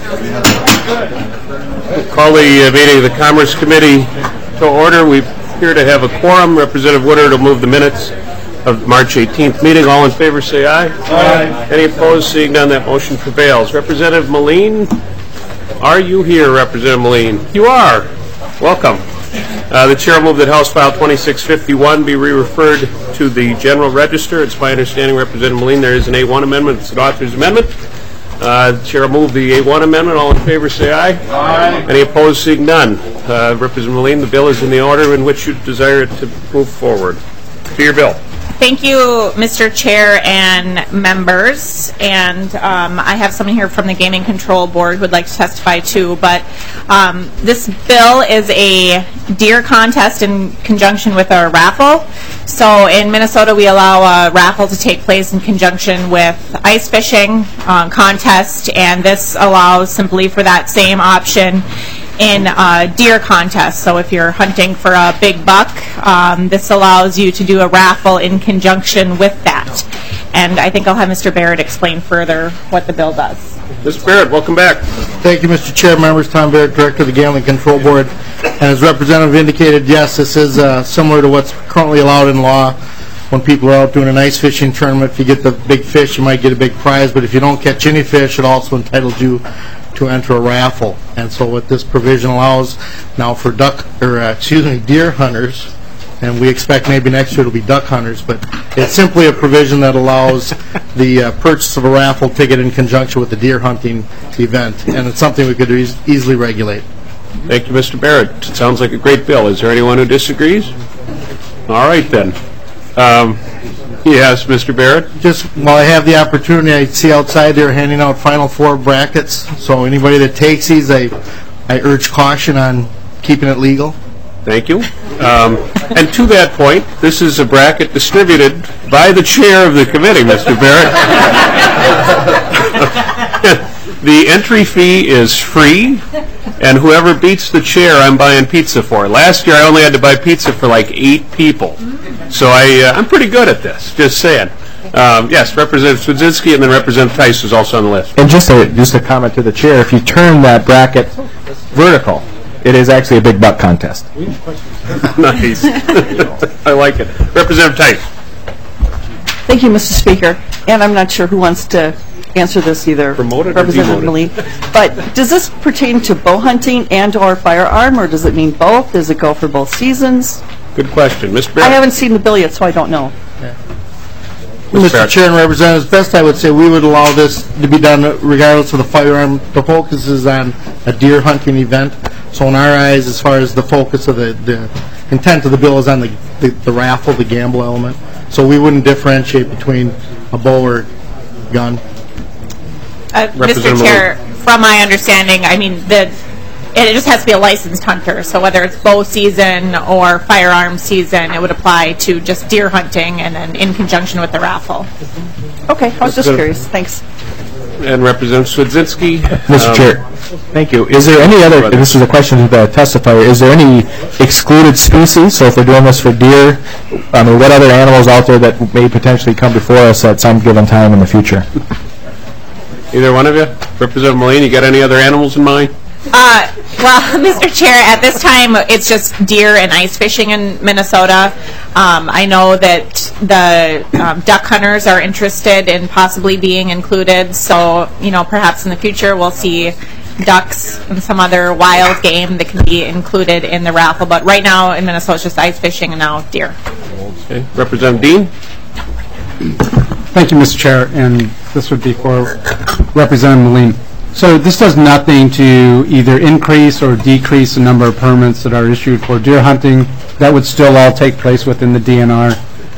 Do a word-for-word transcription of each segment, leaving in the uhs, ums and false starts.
Call the uh, meeting of the Commerce Committee to order. We appear to have a quorum. Representative Woodard will move the minutes of March eighteenth meeting. All in favor say aye. Aye. Any opposed? Seeing none, that motion prevails. Representative Moline, are you here, Representative Moline? You are. Welcome. Uh, the chair will move that House File twenty-six fifty-one be re-referred to the General Register. It's my understanding, Representative Moline, there is an A one amendment. It's an author's amendment. Uh, the chair will move the A one amendment. All in favor say aye. Aye. Any opposed? Seeing none. Uh, Representative Moline, the bill is in the order in which you desire it to move forward. To your bill. Thank you, Mister Chair and members. And um, I have someone here from the Gaming Control Board who would like to testify too. But um, this bill is a deer contest in conjunction with a raffle. So in Minnesota, we allow a raffle to take place in conjunction with ice fishing uh, contest, and this allows simply for that same option in a deer contest. So if you're hunting for a big buck, um, this allows you to do a raffle in conjunction with that. And I think I'll have Mister Barrett explain further what the bill does. Mister Barrett, welcome back. Thank you, Mister Chair, members. Tom Barrett, Director of the Gambling Control Board. And as Representative indicated, yes, this is uh, similar to what's currently allowed in law. When people are out doing an ice fishing tournament, if you get the big fish, you might get a big prize. But if you don't catch any fish, it also entitles you to enter a raffle. And so what this provision allows now for duck, or uh, excuse me, deer hunters, and we expect maybe next year it'll be duck hunters, but it's simply a provision that allows the uh, purchase of a raffle ticket in conjunction with the deer hunting event, and it's something we could e easily regulate. Thank you, Mister Barrett. It sounds like a great bill. Is there anyone who disagrees? All right, then. Um, yes, Mister Barrett? Just while I have the opportunity, I see outside they're handing out Final Four brackets, so anybody that takes these, I, I urge caution on keeping it legal. Thank you. Um, and to that point, this is a bracket distributed by the chair of the committee, Mister Barrett. The entry fee is free, and whoever beats the chair, I'm buying pizza for. Last year, I only had to buy pizza for like eight people. So I, uh, I'm pretty good at this, just saying. Um, yes, Representative Swedzinski, and then Representative Tice is also on the list. And just a, just a comment to the chair, if you turn that bracket vertical, it is actually a big buck contest. Nice. I like it. Representative Tice. Thank you, Mister Speaker. And I'm not sure who wants to answer this either. Promoted or Representative Moline. But does this pertain to bow hunting and or firearm, or does it mean both? Does it go for both seasons? Good question. Mister Barrett. I haven't seen the bill yet, so I don't know. Yeah. Mister Chair and Representatives, best I would say we would allow this to be done regardless of the firearm. The focus is on a deer hunting event. So in our eyes, as far as the focus of the, the intent of the bill is on the, the, the raffle, the gamble element. So we wouldn't differentiate between a bow or gun. Uh, Mister Chair, from my understanding, I mean, the it just has to be a licensed hunter. So whether it's bow season or firearm season, it would apply to just deer hunting and then in conjunction with the raffle. Okay, I was just curious. Thanks. And Representative Swedzinski. Mister Um, Chair, thank you. Is there any other, this is a question to the testifier, is there any excluded species? So if we're doing this for deer, I mean, what other animals out there that may potentially come before us at some given time in the future? Either one of you? Representative Moline, you got any other animals in mind? Uh, well, Mister Chair, at this time, it's just deer and ice fishing in Minnesota. Um, I know that the um, duck hunters are interested in possibly being included, so, you know, perhaps in the future we'll see ducks and some other wild game that can be included in the raffle. But right now in Minnesota, it's just ice fishing and now deer. Okay. Representative Dean? Thank you, Mister Chair, and this would be for Representative Moline. So this does nothing to either increase or decrease the number of permits that are issued for deer hunting. That would still all take place within the D N R.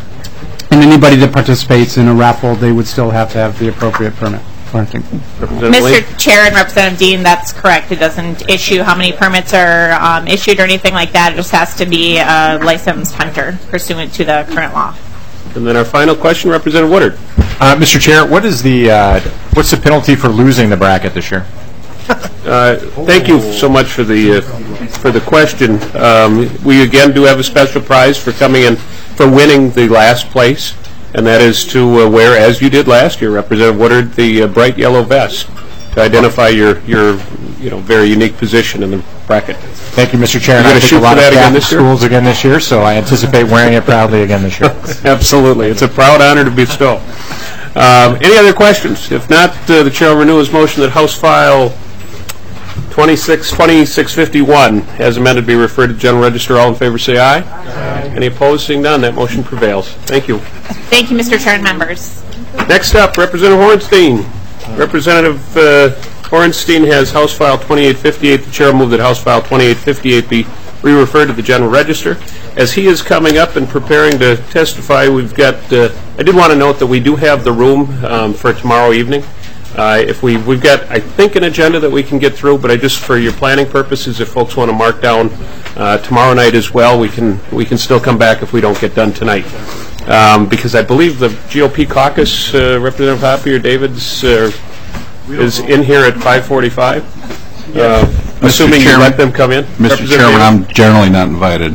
And anybody that participates in a raffle, they would still have to have the appropriate permit for hunting. Mister Chair and Representative Dean, that's correct. It doesn't issue how many permits are um, issued or anything like that. It just has to be a licensed hunter pursuant to the current law. And then our final question, Representative Woodard. Uh, Mister Chair, what is the uh, what's the penalty for losing the bracket this year? Uh, thank you so much for the uh, for the question. Um, we again do have a special prize for coming in for winning the last place, and that is to uh, wear, as you did last year, Representative Woodard, the uh, bright yellow vest. to identify your, your, you know, very unique position in the bracket. Thank you, Mister Chair. And You're I gonna think shoot a lot for of that again Catholic this year? schools again this year, so I anticipate wearing it proudly again this year. Absolutely. It's a proud honor to bestow. Um, any other questions? If not, uh, the chair will renew his motion that House File twenty-six fifty-one, as amended, be referred to the General Register. All in favor say aye. Aye. Any opposed? Seeing none, that motion prevails. Thank you. Thank you, Mister Chair and members. Next up, Representative Hornstein. Representative uh, Hornstein has House File twenty-eight fifty-eight. The chair will move that House File twenty-eight fifty-eight be re-referred to the General Register. As he is coming up and preparing to testify, we've got, uh, I did want to note that we do have the room um, for tomorrow evening. Uh, if we, we've got, I think, an agenda that we can get through, but I just, for your planning purposes, if folks want to mark down uh, tomorrow night as well, we can we can still come back if we don't get done tonight. Um, because I believe the G O P caucus, uh, Representative Hoppy or Davids, uh, is in here at five forty-five. Uh, assuming you let them come in. Mister Chairman, I'm generally not invited.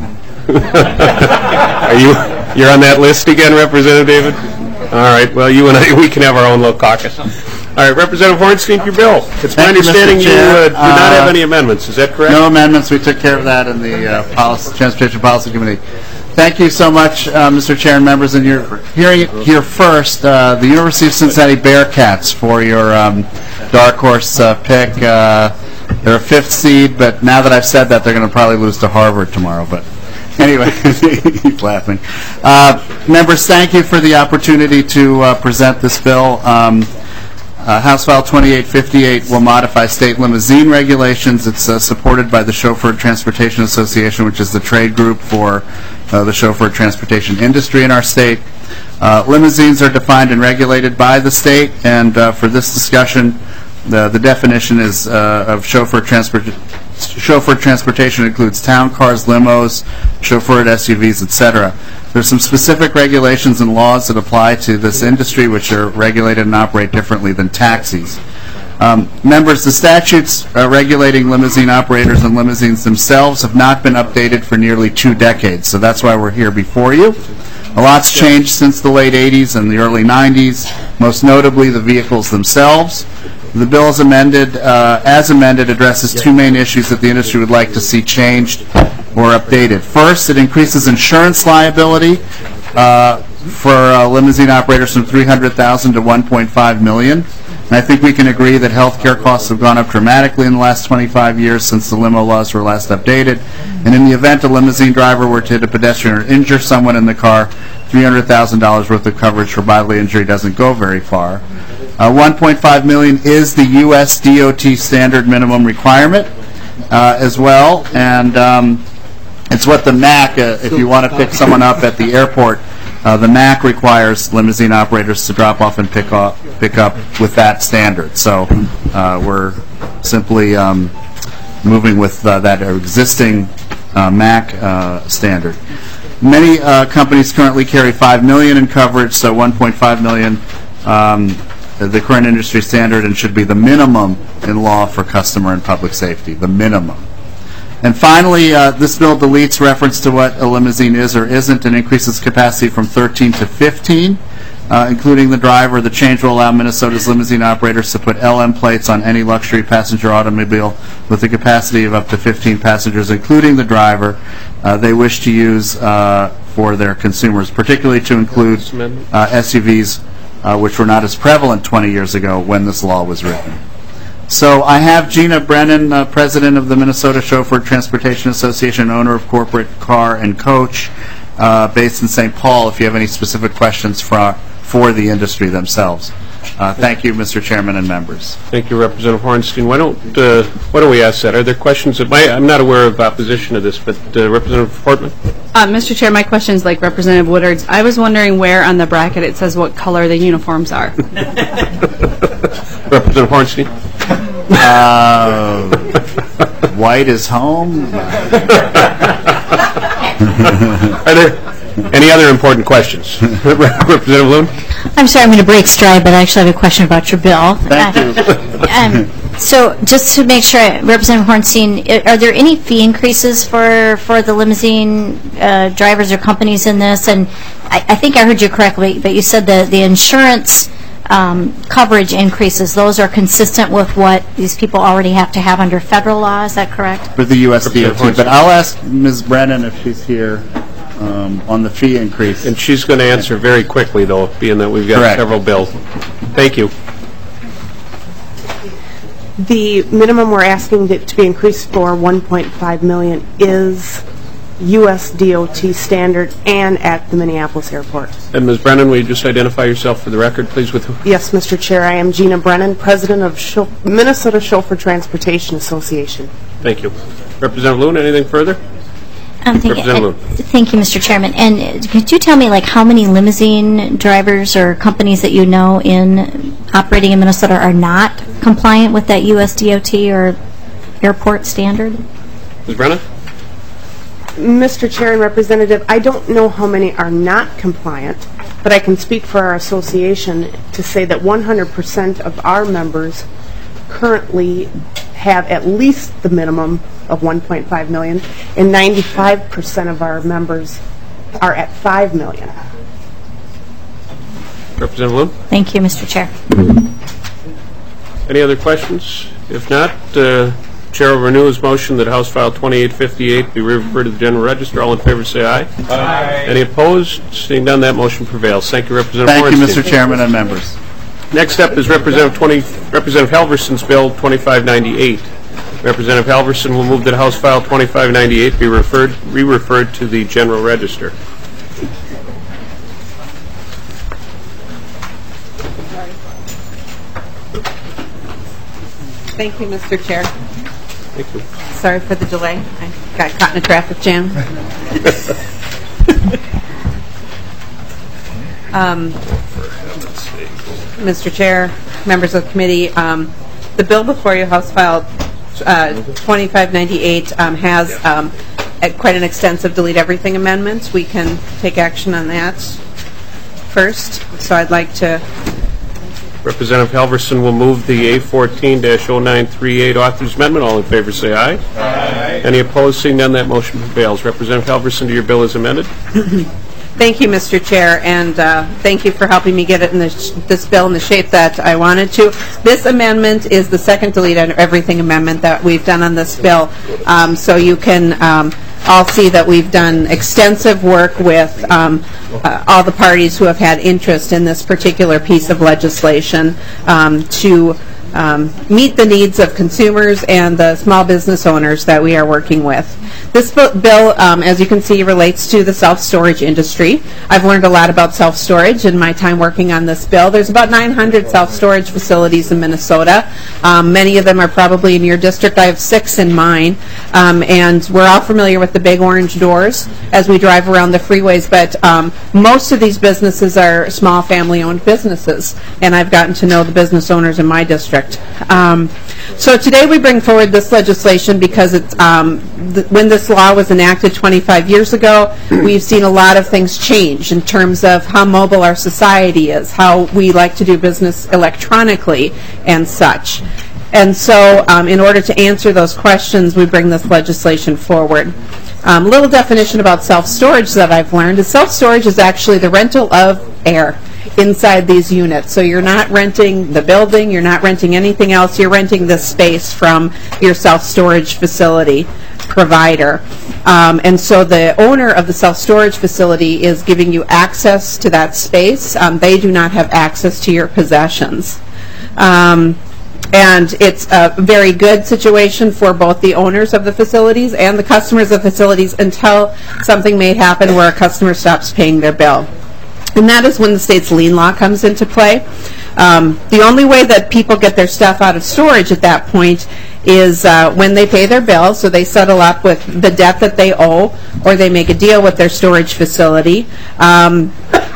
Are you, you're on that list again, Representative David? All right, well, you and I, we can have our own little caucus. All right, Representative Hornstein, your bill. It's my Thank you, Mister understanding you uh, Chair. do not have Uh, any amendments. Is that correct? No amendments. We took care of that in the uh, policy, Transportation Policy Committee. Thank you so much, uh, Mister Chair and members. And you're hearing it here first, uh, the University of Cincinnati Bearcats for your um, dark horse uh, pick. Uh, they're a fifth seed, but now that I've said that, they're going to probably lose to Harvard tomorrow. But anyway, keep laughing. Uh, members, thank you for the opportunity to uh, present this bill. Um, Uh, House File twenty-eight fifty-eight will modify state limousine regulations. It's uh, supported by the Chauffeur Transportation Association, which is the trade group for uh, the chauffeur transportation industry in our state. Uh, limousines are defined and regulated by the state, and uh, for this discussion, the, the definition is uh, of chauffeur transport. Chauffeur transportation includes town cars, limos, chauffeured S U Vs, et cetera. There's some specific regulations and laws that apply to this industry, which are regulated and operate differently than taxis. Um, members, the statutes uh, regulating limousine operators and limousines themselves have not been updated for nearly two decades, so that's why we're here before you. A lot's changed since the late eighties and the early nineties, most notably the vehicles themselves. The bill is amended, uh, as amended, addresses two main issues that the industry would like to see changed or updated. First, it increases insurance liability uh, for uh, limousine operators from three hundred thousand dollars to one point five million dollars. And I think we can agree that health care costs have gone up dramatically in the last twenty-five years since the limo laws were last updated. And in the event a limousine driver were to hit a pedestrian or injure someone in the car, three hundred thousand dollars worth of coverage for bodily injury doesn't go very far. Uh, one point five million dollars is the U S D O T standard minimum requirement uh, as well, and um, it's what the M A C, uh, if you want to pick someone up at the airport, uh, the M A C requires limousine operators to drop off and pick up, pick up with that standard. So uh, we're simply um, moving with uh, that existing uh, M A C uh, standard. Many uh, companies currently carry five million dollars in coverage, so one point five million dollars um, the current industry standard and should be the minimum in law for customer and public safety, the minimum. And finally, uh, this bill deletes reference to what a limousine is or isn't and increases capacity from thirteen to fifteen, uh, including the driver. The change will allow Minnesota's limousine operators to put L M plates on any luxury passenger automobile with a capacity of up to fifteen passengers, including the driver, uh, they wish to use uh, for their consumers, particularly to include uh, S U Vs, Uh, which were not as prevalent twenty years ago when this law was written. So I have Gina Brennan, uh, president of the Minnesota Chauffeur Transportation Association, owner of Corporate Car and Coach, uh, based in Saint Paul, if you have any specific questions for, for the industry themselves. Uh, thank you, Mister Chairman and members. Thank you, Representative Hornstein. Why don't uh, why don't we ask that? Are there questions? That my, I'm not aware of opposition to this, but uh, Representative Portman? Uh, Mister Chair, my question is like Representative Woodard's. I was wondering where on the bracket it says what color the uniforms are. Representative Hornstein? Uh, white is home. Are there any other important questions? Representative Loon? I'm sorry, I'm going to break stride, but I actually have a question about your bill. Thank you. Um, so just to make sure, Representative Hornstein, i- are there any fee increases for, for the limousine uh, drivers or companies in this? And I, I think I heard you correctly, but you said the, the insurance um, coverage increases, those are consistent with what these people already have to have under federal law, is that correct? For the U S D O T, but I'll ask Miz Brennan if she's here um, on the fee increase. And she's going to answer very quickly, though, being that we've got Correct. several bills. Thank you. The minimum we're asking it to be increased for one point five million dollars is U S D O T standard and at the Minneapolis airport. And Miz Brennan, will you just identify yourself for the record, please? With who? Yes, Mister Chair, I am Gina Brennan, President of Chau- Minnesota Chauffeur Transportation Association. Thank you. Representative Loon, anything further? Um, thank, Representative uh, thank you, Mister Chairman. And uh, could you tell me, like, how many limousine drivers or companies that you know in operating in Minnesota are not compliant with that U S D O T or airport standard? Miz Brennan? Mister Chair and Representative, I don't know how many are not compliant, but I can speak for our association to say that one hundred percent of our members currently have at least the minimum of one point five million dollars, and ninety-five percent of our members are at five million dollars. Representative Loon? Thank you, Mister Chair. Any other questions? If not, uh, Chair will renew his motion that House File twenty-eight fifty-eight be referred to the General Register. All in favor say aye. Aye. Any opposed? Seeing none, that motion prevails. Thank you, Representative Thank you, Morenstein. Mister Chairman and members. Next up is Representative twenty, Representative Halverson's Bill twenty-five ninety-eight. Representative Halverson will move that House File twenty-five ninety-eight be referred, re-referred to the General Register. Thank you, Mister Chair. Thank you. Sorry for the delay. I got caught in a traffic jam. um, Mister Chair, members of the committee, um, the bill before you, House File uh, twenty-five ninety-eight, um, has um, a, quite an extensive delete everything amendment. We can take action on that first. So I'd like to... Representative Halverson will move the A fourteen dash oh nine three eight author's amendment. All in favor say aye. Aye. Any opposed? Seeing none, that motion prevails. Representative Halverson, to your bill is amended. Thank you, Mister Chair, and uh, thank you for helping me get it in the sh this bill in the shape that I wanted to. This amendment is the second delete everything amendment that we've done on this bill, um, so you can um, all see that we've done extensive work with um, uh, all the parties who have had interest in this particular piece of legislation um, to um, meet the needs of consumers and the small business owners that we are working with. This bill, um, as you can see, relates to the self-storage industry. I've learned a lot about self-storage in my time working on this bill. There's about nine hundred self-storage facilities in Minnesota. Um, many of them are probably in your district. I have six in mine. Um, and we're all familiar with the big orange doors as we drive around the freeways, but um, most of these businesses are small family-owned businesses, and I've gotten to know the business owners in my district. Um, so today we bring forward this legislation because it's um, th when this law was enacted twenty-five years ago, we've seen a lot of things change in terms of how mobile our society is, how we like to do business electronically and such. And so um, in order to answer those questions, we bring this legislation forward. A um, little definition about self-storage that I've learned is self-storage is actually the rental of air inside these units. So you're not renting the building, you're not renting anything else, you're renting this space from your self-storage facility provider. Um, and so the owner of the self-storage facility is giving you access to that space. Um, they do not have access to your possessions. Um, and it's a very good situation for both the owners of the facilities and the customers of the facilities until something may happen where a customer stops paying their bill. And that is when the state's lien law comes into play. Um, the only way that people get their stuff out of storage at that point is uh, when they pay their bill, so they settle up with the debt that they owe, or they make a deal with their storage facility. Um,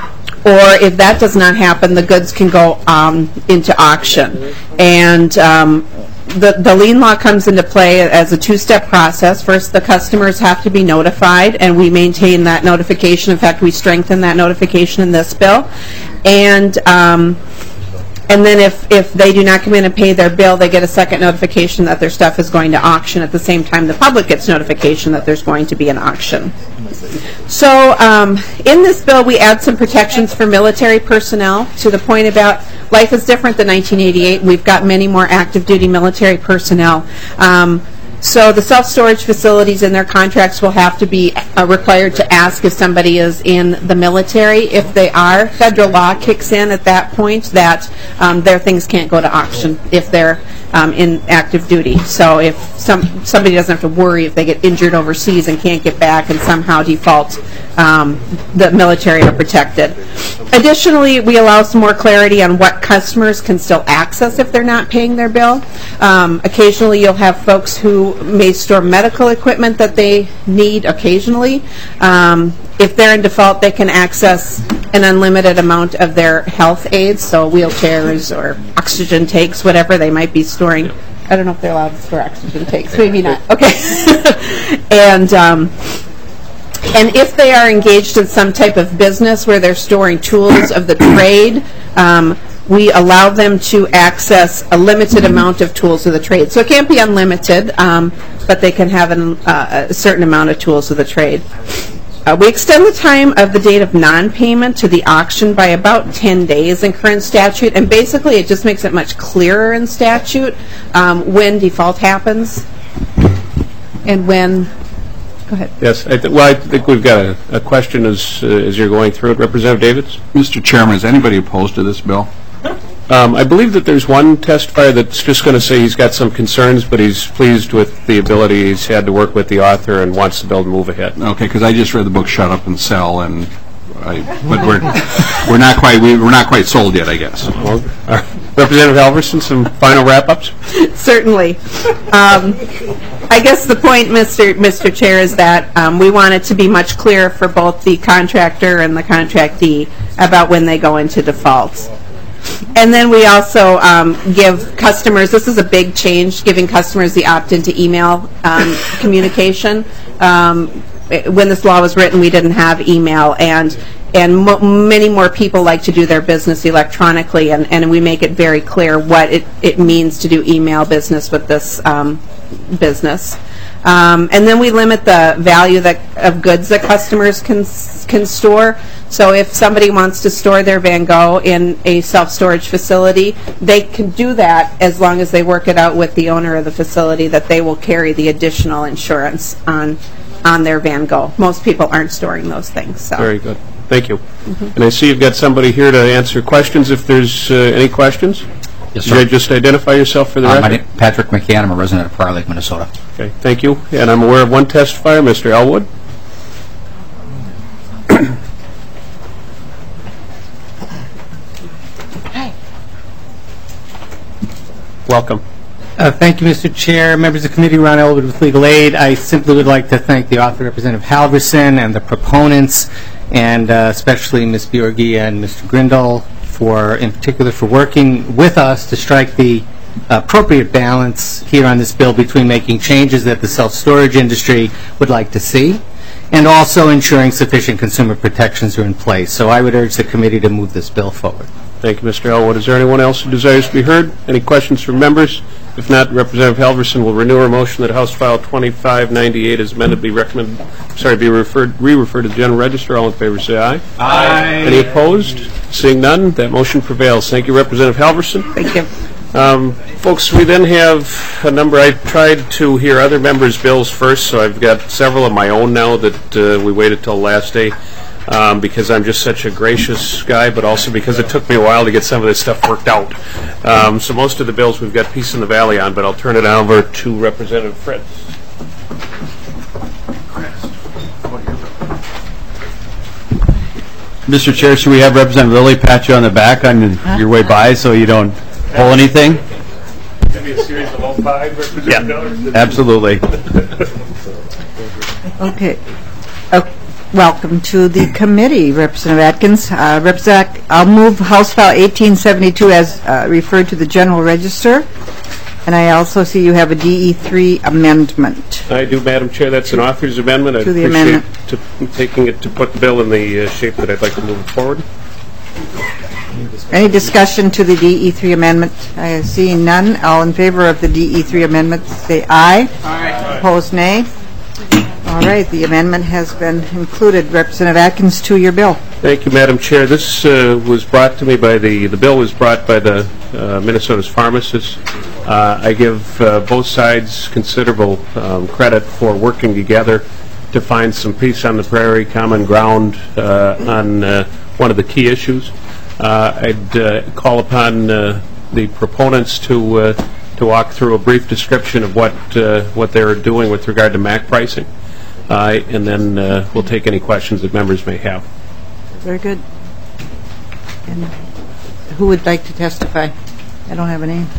or if that does not happen, the goods can go um, into auction. And um, the, the lien law comes into play as a two-step process. First, the customers have to be notified, and we maintain that notification. In fact, we strengthen that notification in this bill. And um, And then if, if they do not come in and pay their bill, they get a second notification that their stuff is going to auction. At the same time, the public gets notification that there's going to be an auction. So um, in this bill, we add some protections for military personnel to the point about life is different than nineteen eighty-eight. We've got many more active duty military personnel. Um, So the self-storage facilities in their contracts will have to be uh, required to ask if somebody is in the military. If they are, federal law kicks in at that point that um, their things can't go to auction if they're um, in active duty. So if some somebody doesn't have to worry if they get injured overseas and can't get back and somehow default, um, the military are protected. Additionally, we allow some more clarity on what customers can still access if they're not paying their bill. Um, occasionally, you'll have folks who may store medical equipment that they need occasionally. Um, if they're in default, they can access an unlimited amount of their health aids, so wheelchairs or oxygen tanks, whatever they might be storing. I don't know if they're allowed to store oxygen tanks. Maybe not. Okay. and um, and if they are engaged in some type of business where they're storing tools of the trade, um, we allow them to access a limited amount of tools of the trade. So it can't be unlimited, um, but they can have an, uh, a certain amount of tools of the trade. Uh, we extend the time of the date of non-payment to the auction by about ten days in current statute, and basically it just makes it much clearer in statute um, when default happens and when... Go ahead. Yes, I th- well, I think we've got a, a question as, uh, as you're going through it. Representative Davids? Mister Chairman, is anybody opposed to this bill? Um, I believe that there's one testifier that's just going to say he's got some concerns, but he's pleased with the ability he's had to work with the author and wants the bill to move ahead. Okay, because I just read the book Shut Up and Sell, and I, but we're we're not quite we, we're not quite sold yet, I guess. Well, uh, Representative Halverson, some final wrap-ups? Certainly. Um, I guess the point, Mister Mister Chair, is that um, we want it to be much clearer for both the contractor and the contractee about when they go into default. And then we also um, give customers, this is a big change, giving customers the opt-in to email um, communication. Um, when this law was written, we didn't have email, and and mo many more people like to do their business electronically, and, and we make it very clear what it, it means to do email business with this um, business. Um, and then we limit the value that, of goods that customers can can store. So if somebody wants to store their Van Gogh in a self-storage facility, they can do that as long as they work it out with the owner of the facility that they will carry the additional insurance on on their Van Gogh. Most people aren't storing those things. So. Very good. Thank you. Mm-hmm. And I see you've got somebody here to answer questions if there's uh, any questions. Yes, sir. Could you just identify yourself for the uh, record? My name is Patrick McCann. I'm a resident of Prior Lake, Minnesota. Okay, thank you. And I'm aware of one testifier, Mister Elwood. Hi. Welcome. Uh, thank you, Mister Chair. Members of the committee, Ron Elwood with Legal Aid. I simply would like to thank the author, Representative Halverson, and the proponents, and uh, especially Miz Bjorgi and Mister Grindal, for, in particular, for working with us to strike the appropriate balance here on this bill between making changes that the self-storage industry would like to see and also ensuring sufficient consumer protections are in place. So I would urge the committee to move this bill forward. Thank you, Mister Elwood. Is there anyone else who desires to be heard? Any questions from members? If not, Representative Halverson will renew her motion that House File twenty-five ninety-eight as amended be recommended, sorry, be referred, re-referred to the General Register. All in favor say aye. Aye. Any opposed? Seeing none, that motion prevails. Thank you, Representative Halverson. Thank you. Um, folks, we then have a number. I tried to hear other members' bills first, so I've got several of my own now that uh, we waited till last day. Um, because I'm just such a gracious guy, but also because it took me a while to get some of this stuff worked out. Um, so most of the bills we've got Peace in the Valley on, but I'll turn it over to Representative Fritz. Mister Chair, should we have Representative Lilly pat you on the back on your way by so you don't pull anything? Maybe a series of all five, Representative Yeah, absolutely. Okay. Okay. Welcome to the committee, Representative Atkins. Uh, Representative, I'll move House File eighteen seventy-two as uh, referred to the General Register, and I also see you have a D E three amendment. I do, Madam Chair. That's an author's amendment. I To the appreciate amendment. to taking it to put the bill in the uh, shape that I'd like to move it forward. Any discussion to the D E three amendment? I see none. All in favor of the D E three amendment, say aye. Aye. Opposed, nay. All right, the amendment has been included. Representative Atkins, to your bill. Thank you, Madam Chair. This uh, was brought to me by the, the bill was brought by the uh, Minnesota's pharmacists. Uh, I give uh, both sides considerable um, credit for working together to find some peace on the prairie, common ground uh, on uh, one of the key issues. Uh, I'd uh, call upon uh, the proponents to uh, to walk through a brief description of what uh, what they're doing with regard to M A C pricing, uh, and then uh, we'll take any questions that members may have. Very good. And who would like to testify? I don't have a name.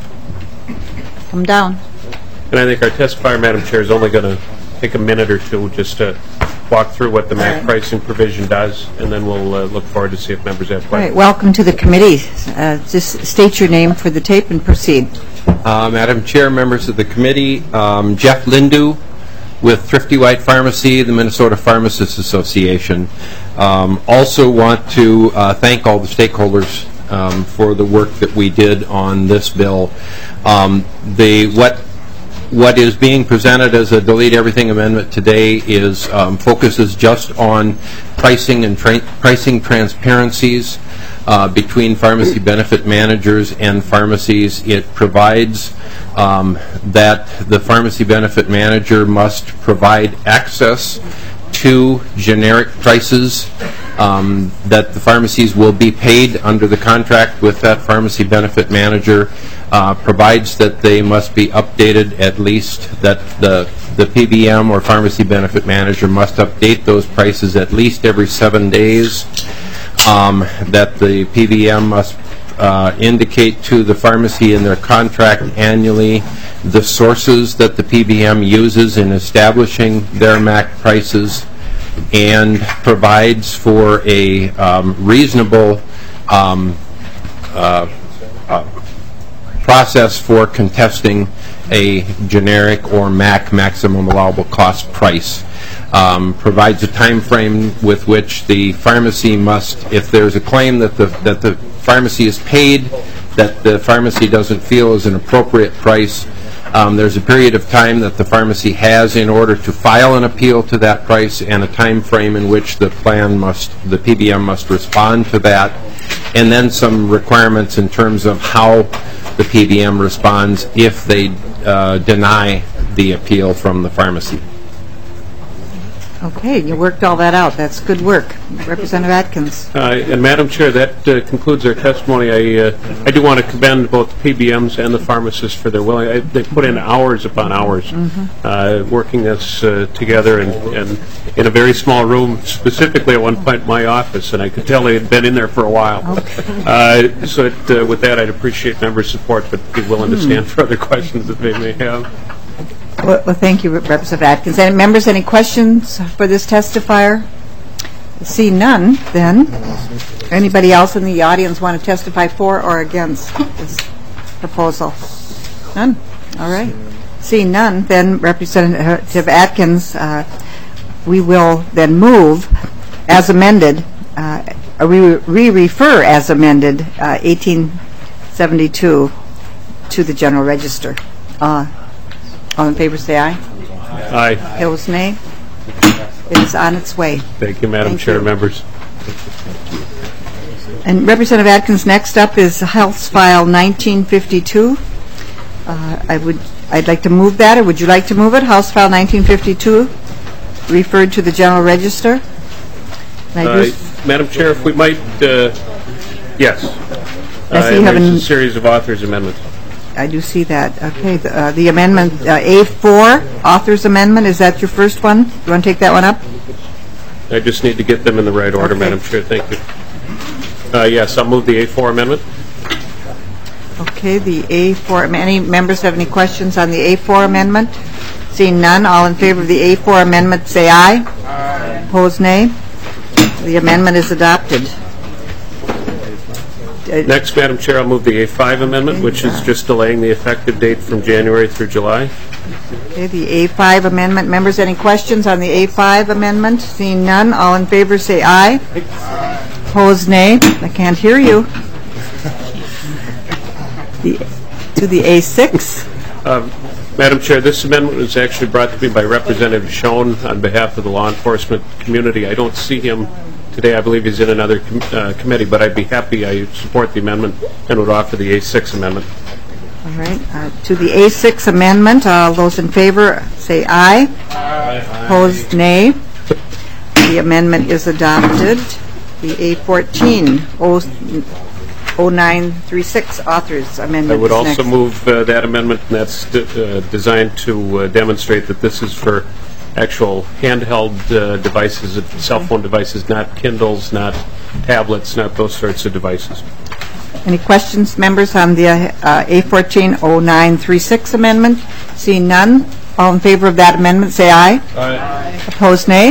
Come down. And I think our testifier, Madam Chair, is only going to take a minute or two just to walk through what the M A C pricing provision does, and then we'll uh, look forward to see if members have questions. All right, welcome to the committee. Uh, just state your name for the tape and proceed. Uh, Madam Chair, members of the committee, um, Jeff Lindu with Thrifty White Pharmacy, the Minnesota Pharmacists Association. Um, also want to uh, thank all the stakeholders um, for the work that we did on this bill. Um, the what What is being presented as a delete everything amendment today is um, focuses just on pricing and tra pricing transparencies uh, between pharmacy benefit managers and pharmacies. It provides um, that the pharmacy benefit manager must provide access to generic prices um, that the pharmacies will be paid under the contract with that pharmacy benefit manager. Uh, provides that they must be updated, at least that the the P B M or pharmacy benefit manager must update those prices at least every seven days. Um, that the P B M must uh, indicate to the pharmacy in their contract annually the sources that the P B M uses in establishing their M A C prices, and provides for a um, reasonable um, uh, uh, process for contesting a generic or M A C maximum allowable cost price. Um, provides a time frame with which the pharmacy must, if there's a claim that the that the pharmacy is paid that the pharmacy doesn't feel is an appropriate price, um, there's a period of time that the pharmacy has in order to file an appeal to that price, and a time frame in which the plan must, the P B M must respond to that, and then some requirements in terms of how the P B M responds if they uh, deny the appeal from the pharmacy. Okay, you worked all that out. That's good work. Representative Atkins. Uh, and Madam Chair, that uh, concludes our testimony. I uh, I do want to commend both the P B Ms and the pharmacists for their willing. I, they put in hours upon hours mm-hmm. uh, working this uh, together, and, and in a very small room, specifically at one point in my office, and I could tell they had been in there for a while. Okay. Uh, so it, uh, with that, I'd appreciate members' support, but be willing mm. to stand for other questions that they may have. Well, well, thank you, Representative Atkins. And members, any questions for this testifier? See none, then. Anybody else in the audience want to testify for or against this proposal? None? All right. See none, then, Representative Atkins, uh, we will then move as amended, uh, we re-refer as amended uh, eighteen seventy-two to the General Register. Uh, All in favor, say aye. Aye. Opposed, nay. It is on its way. Thank you, Madam Thank Chair, you. members. And Representative Atkins, next up is House File nineteen fifty-two. Uh, I would, I'd like to move that, or would you like to move it? House File nineteen fifty-two, referred to the General Register. Uh, Madam Chair, if we might, uh, yes. I see uh, you have there's an- a series of authors' amendments. I do see that. Okay, the, uh, the amendment uh, A four, Author's Amendment, is that your first one? You want to take that one up? I just need to get them in the right order, Okay. Madam Chair. Thank you. Uh, yes, I'll move the A four amendment. Okay, the A four, any members have any questions on the A four amendment? Seeing none, all in favor of the A four amendment, say aye. Aye. Opposed, nay. The amendment is adopted. Next, Madam Chair, I'll move the A five amendment, which is just delaying the effective date from January through July. Okay, the A five amendment. Members, any questions on the A five amendment? Seeing none, all in favor say aye. Aye. Opposed, nay. I can't hear you. The- To the A six. Um, Madam Chair, this amendment was actually brought to me by Representative Schoen on behalf of the law enforcement community. I don't see him today. I believe he's in another com- uh, committee, but I'd be happy. I support the amendment and would offer the A six amendment. All right. Uh, To the A six amendment, all those in favor say aye. Aye. Opposed, nay. The amendment is adopted. The A fourteen, oh nine three six authors I amendment would is also next. move uh, that amendment, and that's d- uh, designed to uh, demonstrate that this is for actual handheld uh, devices, uh, cell phone devices, not Kindles, not tablets, not those sorts of devices. Any questions, members, on the uh, A fourteen oh nine three six amendment? Seeing none, all in favor of that amendment, say aye. Aye. Opposed, nay.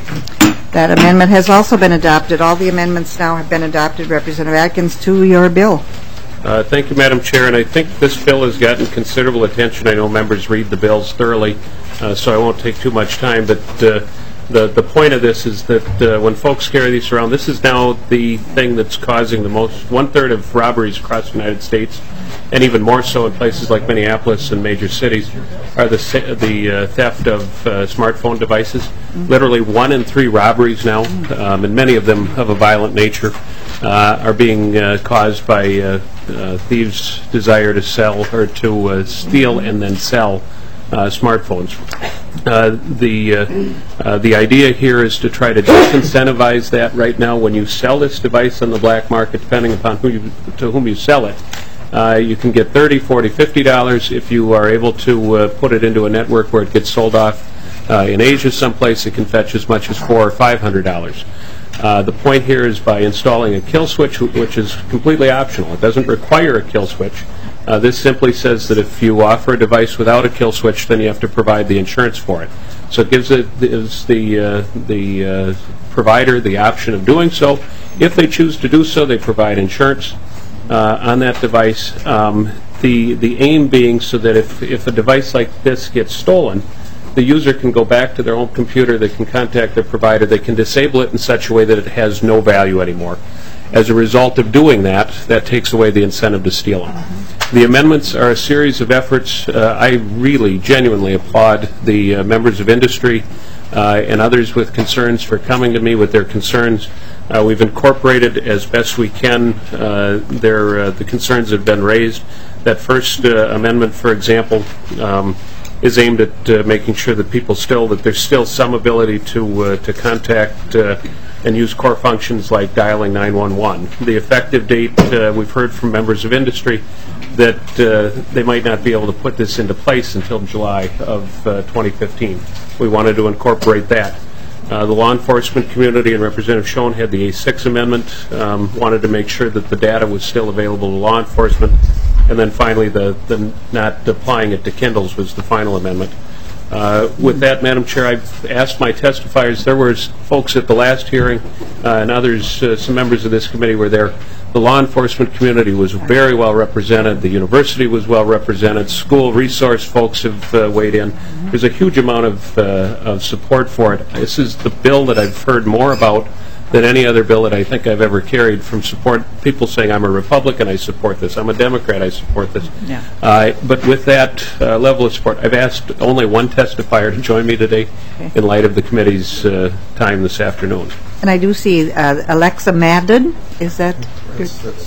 That amendment has also been adopted. All the amendments now have been adopted. Representative Atkins, to your bill. Uh, Thank you, Madam Chair, and I think this bill has gotten considerable attention. I know members read the bills thoroughly, uh, so I won't take too much time, but uh, the the point of this is that uh, when folks carry these around, this is now the thing that's causing the most, one-third of robberies across the United States, and even more so in places like Minneapolis and major cities, are the sa- the uh, theft of uh, smartphone devices. Literally one in three robberies now, um, and many of them of a violent nature, uh, are being uh, caused by uh, uh, thieves' desire to sell or to uh, steal and then sell uh, smartphones. Uh, the uh, uh, the idea here is to try to disincentivize that. Right now, when you sell this device on the black market, depending upon who you, to whom you sell it, uh, you can get thirty, forty, fifty dollars if you are able to uh, put it into a network where it gets sold off. Uh, in Asia, someplace it can fetch as much as four or five hundred dollars. Uh, the point here is by installing a kill switch, which is completely optional. It doesn't require a kill switch. Uh, this simply says that if you offer a device without a kill switch, then you have to provide the insurance for it. So it gives it gives the uh, the uh, provider the option of doing so. If they choose to do so, they provide insurance uh, on that device. Um, the the aim being so that if if a device like this gets stolen, the user can go back to their home computer, they can contact their provider, they can disable it in such a way that it has no value anymore. As a result of doing that, that takes away the incentive to steal them. The amendments are a series of efforts. Uh, I really, genuinely applaud the uh, members of industry uh, and others with concerns for coming to me with their concerns. Uh, we've incorporated as best we can uh, their, uh, the concerns that have been raised. That first uh, amendment, for example, um, is aimed at uh, making sure that people still, that there's still some ability to uh, to contact uh, and use core functions like dialing nine one one. The effective date, uh, we've heard from members of industry that uh, they might not be able to put this into place until July of uh, twenty fifteen. We wanted to incorporate that. Uh, the law enforcement community and Representative Schoen had the A six amendment, um, wanted to make sure that the data was still available to law enforcement. And then finally, the, the not applying it to Kindles was the final amendment. Uh, with that, Madam Chair, I've asked my testifiers, there were folks at the last hearing uh, and others, uh, some members of this committee were there. The law enforcement community was very well represented. The university was well represented. School resource folks have uh, weighed in. There's a huge amount of, uh, of support for it. This is the bill that I've heard more about than any other bill that I think I've ever carried, from support, people saying I'm a Republican, I support this, I'm a Democrat, I support this. Yeah. Uh, but with that uh, level of support, I've asked only one testifier to join me today Okay. in light of the committee's uh, time this afternoon. And I do see uh, Alexa Madden. Is that your...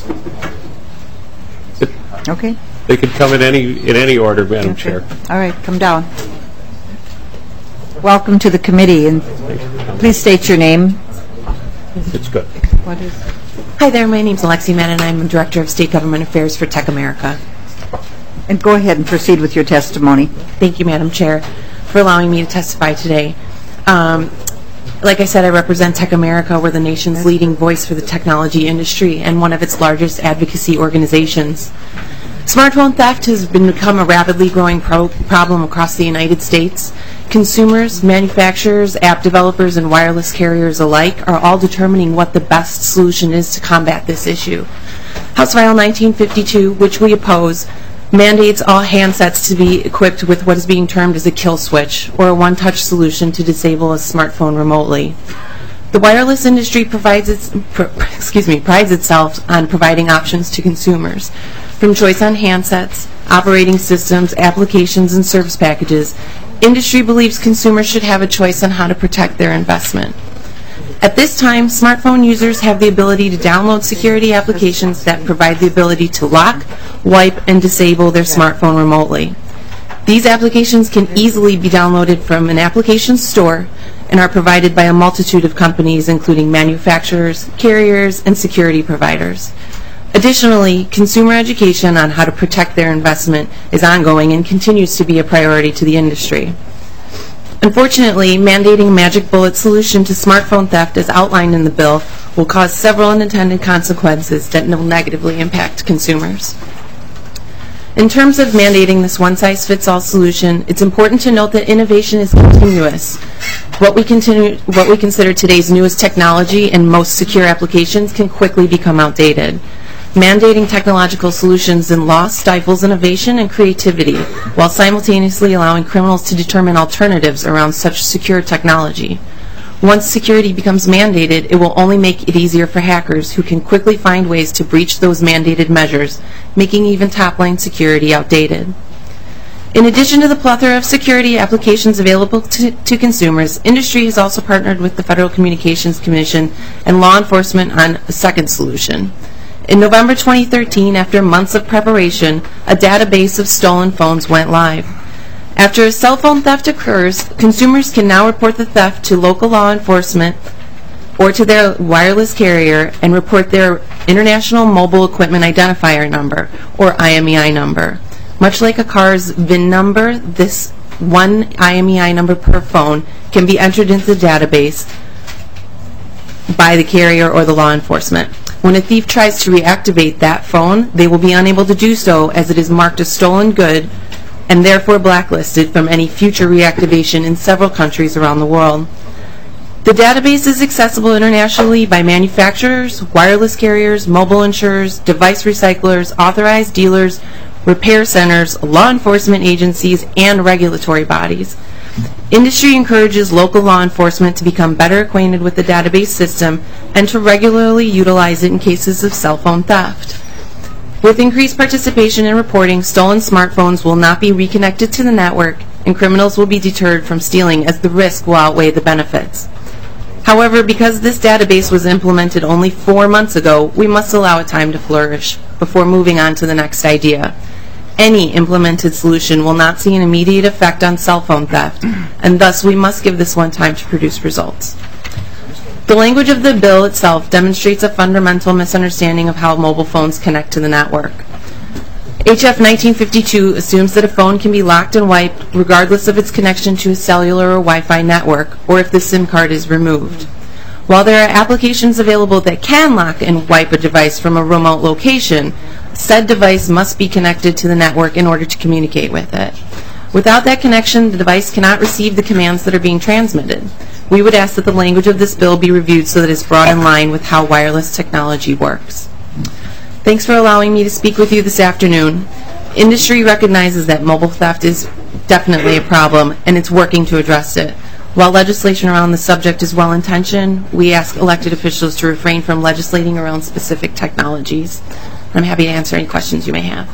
Okay. They could come in any in any order, Madam Okay. Chair. All right, come down. Welcome to the committee, and please state your name. It's good. What is? Hi there, my name's Alexi Mann, and I'm Director of State Government Affairs for Tech America. And go ahead and proceed with your testimony. Thank you, Madam Chair, for allowing me to testify today. Um, like I said, I represent Tech America. We're the nation's leading voice for the technology industry and one of its largest advocacy organizations. Smartphone theft has been become a rapidly growing pro- problem across the United States. Consumers, manufacturers, app developers, and wireless carriers alike are all determining what the best solution is to combat this issue. House File nineteen fifty-two, which we oppose, mandates all handsets to be equipped with what is being termed as a kill switch, or a one-touch solution to disable a smartphone remotely. The wireless industry provides its, pr- excuse me, prides itself on providing options to consumers. From choice on handsets, operating systems, applications, and service packages, industry believes consumers should have a choice on how to protect their investment. At this time, smartphone users have the ability to download security applications that provide the ability to lock, wipe, and disable their smartphone remotely. These applications can easily be downloaded from an application store and are provided by a multitude of companies, including manufacturers, carriers, and security providers. Additionally, consumer education on how to protect their investment is ongoing and continues to be a priority to the industry. Unfortunately, mandating a magic bullet solution to smartphone theft as outlined in the bill will cause several unintended consequences that will negatively impact consumers. In terms of mandating this one-size-fits-all solution, it's important to note that innovation is continuous. What we, continue, what we consider today's newest technology and most secure applications can quickly become outdated. Mandating technological solutions in law stifles innovation and creativity, while simultaneously allowing criminals to determine alternatives around such secure technology. Once security becomes mandated, it will only make it easier for hackers who can quickly find ways to breach those mandated measures, making even top-line security outdated. In addition to the plethora of security applications available to, to consumers, industry has also partnered with the Federal Communications Commission and law enforcement on a second solution. In November twenty thirteen, after months of preparation, a database of stolen phones went live. After a cell phone theft occurs, consumers can now report the theft to local law enforcement or to their wireless carrier and report their International Mobile Equipment Identifier number, or I M E I number. Much like a car's V I N number, this one I M E I number per phone can be entered into the database by the carrier or the law enforcement. When a thief tries to reactivate that phone, they will be unable to do so as it is marked a stolen good and therefore blacklisted from any future reactivation in several countries around the world. The database is accessible internationally by manufacturers, wireless carriers, mobile insurers, device recyclers, authorized dealers, repair centers, law enforcement agencies, and regulatory bodies. Industry encourages local law enforcement to become better acquainted with the database system and to regularly utilize it in cases of cell phone theft. With increased participation in reporting, stolen smartphones will not be reconnected to the network, and criminals will be deterred from stealing as the risk will outweigh the benefits. However, because this database was implemented only four months ago, we must allow it time to flourish before moving on to the next idea. Any implemented solution will not see an immediate effect on cell phone theft, and thus we must give this one time to produce results. The language of the bill itself demonstrates a fundamental misunderstanding of how mobile phones connect to the network. H F nineteen fifty-two assumes that a phone can be locked and wiped regardless of its connection to a cellular or Wi-Fi network, or if the SIM card is removed. While there are applications available that can lock and wipe a device from a remote location, said device must be connected to the network in order to communicate with it. Without that connection, the device cannot receive the commands that are being transmitted. We would ask that the language of this bill be reviewed so that it is brought in line with how wireless technology works. Thanks for allowing me to speak with you this afternoon. Industry recognizes that mobile theft is definitely a problem, and it's working to address it. While legislation around the subject is well-intentioned, we ask elected officials to refrain from legislating around specific technologies. I'm happy to answer any questions you may have.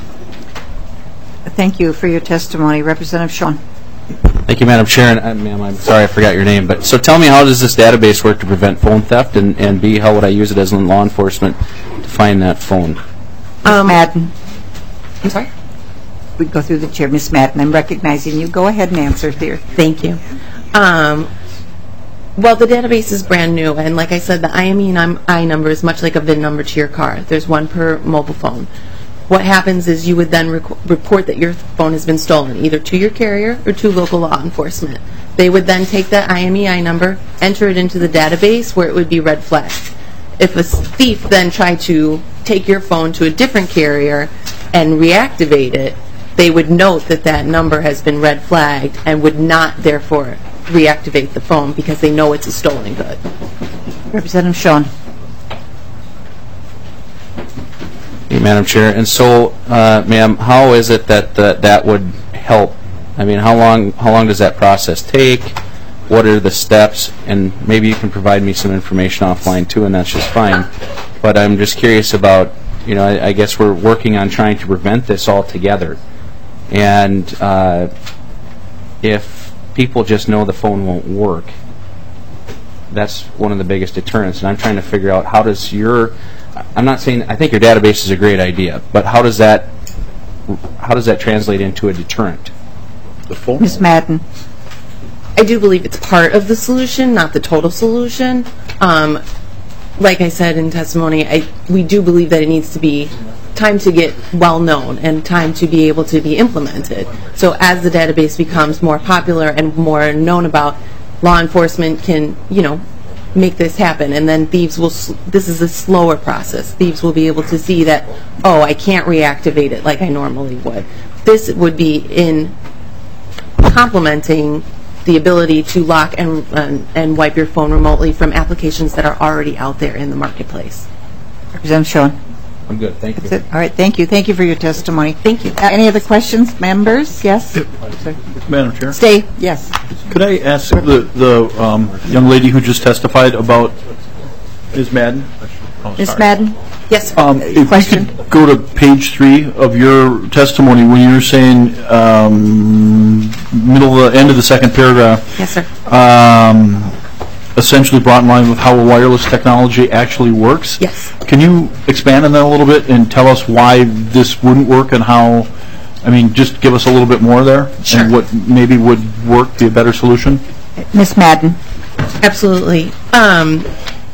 Thank you for your testimony. Representative Sean. Thank you, Madam Chair. And, uh, ma'am, I'm sorry I forgot your name. But so tell me, how does this database work to prevent phone theft? And, and B, how would I use it as law enforcement to find that phone? Um, Madden. I'm sorry? We go through the chair. Miz Madden, I'm recognizing you. Go ahead and answer, dear. Thank you. Um, well, the database is brand new, and like I said, the I M E I number is much like a V I N number to your car. There's one per mobile phone. What happens is you would then rec- report that your phone has been stolen, either to your carrier or to local law enforcement. They would then take that I M E I number, enter it into the database where it would be red flagged. If a thief then tried to take your phone to a different carrier and reactivate it, they would note that that number has been red flagged and would not, therefore, reactivate the phone because they know it's a stolen good. Representative Sean. Hey, Madam Chair. And so, uh, ma'am, how is it that uh, that would help? I mean, how long how long does that process take? what are the steps, and maybe you can provide me some information offline too, and that's just fine. But I'm just curious about, you know, I, I guess we're working on trying to prevent this altogether. And uh, if people just know the phone won't work, that's one of the biggest deterrents. And I'm trying to figure out how does your, I'm not saying, I think your database is a great idea, but how does that, how does that translate into a deterrent? The phone? Miz Madden. I do believe it's part of the solution, not the total solution. Um, like I said in testimony, I, we do believe that it needs to be time to get well known and time to be able to be implemented. So as the database becomes more popular and more known about, law enforcement can, you know, make this happen, and then thieves will, s- this is a slower process. Thieves will be able to see that, oh, I can't reactivate it like I normally would. This would be in complementing the ability to lock and, and, and wipe your phone remotely from applications that are already out there in the marketplace. Representative Schoen. I'm good, thank you. That's it. All right, thank you. Thank you for your testimony. Thank you. Uh, Any other questions, members? Yes? Madam Chair? Stay, yes. Could I ask the, the um, young lady who just testified about Miz Madden? Miz Madden? Yes. Um, if you could go to page three of your testimony when you're saying um, middle, of the end of the second paragraph. Yes, sir. Um, essentially brought in line with how wireless technology actually works. Yes. Can you expand on that a little bit and tell us why this wouldn't work and how, I mean, just give us a little bit more there? Sure. And what maybe would work, be a better solution? Miz Madden. Absolutely. Um,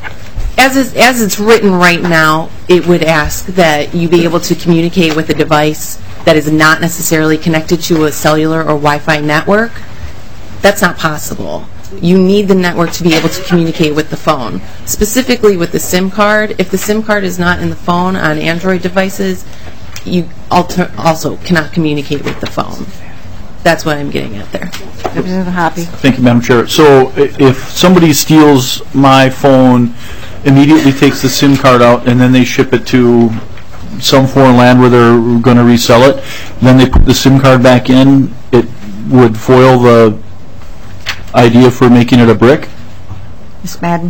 as is, as it's written right now, it would ask that you be able to communicate with a device that is not necessarily connected to a cellular or Wi-Fi network. That's not possible. You need the network to be able to communicate with the phone. Specifically with the SIM card, if the SIM card is not in the phone on Android devices, you alter- also cannot communicate with the phone. That's what I'm getting at there. Representative Hoppe. Thank you, Madam Chair. So i- if somebody steals my phone, immediately takes the SIM card out, and then they ship it to some foreign land where they're going to resell it, then they put the SIM card back in, it would foil the idea for making it a brick? Miz Madden.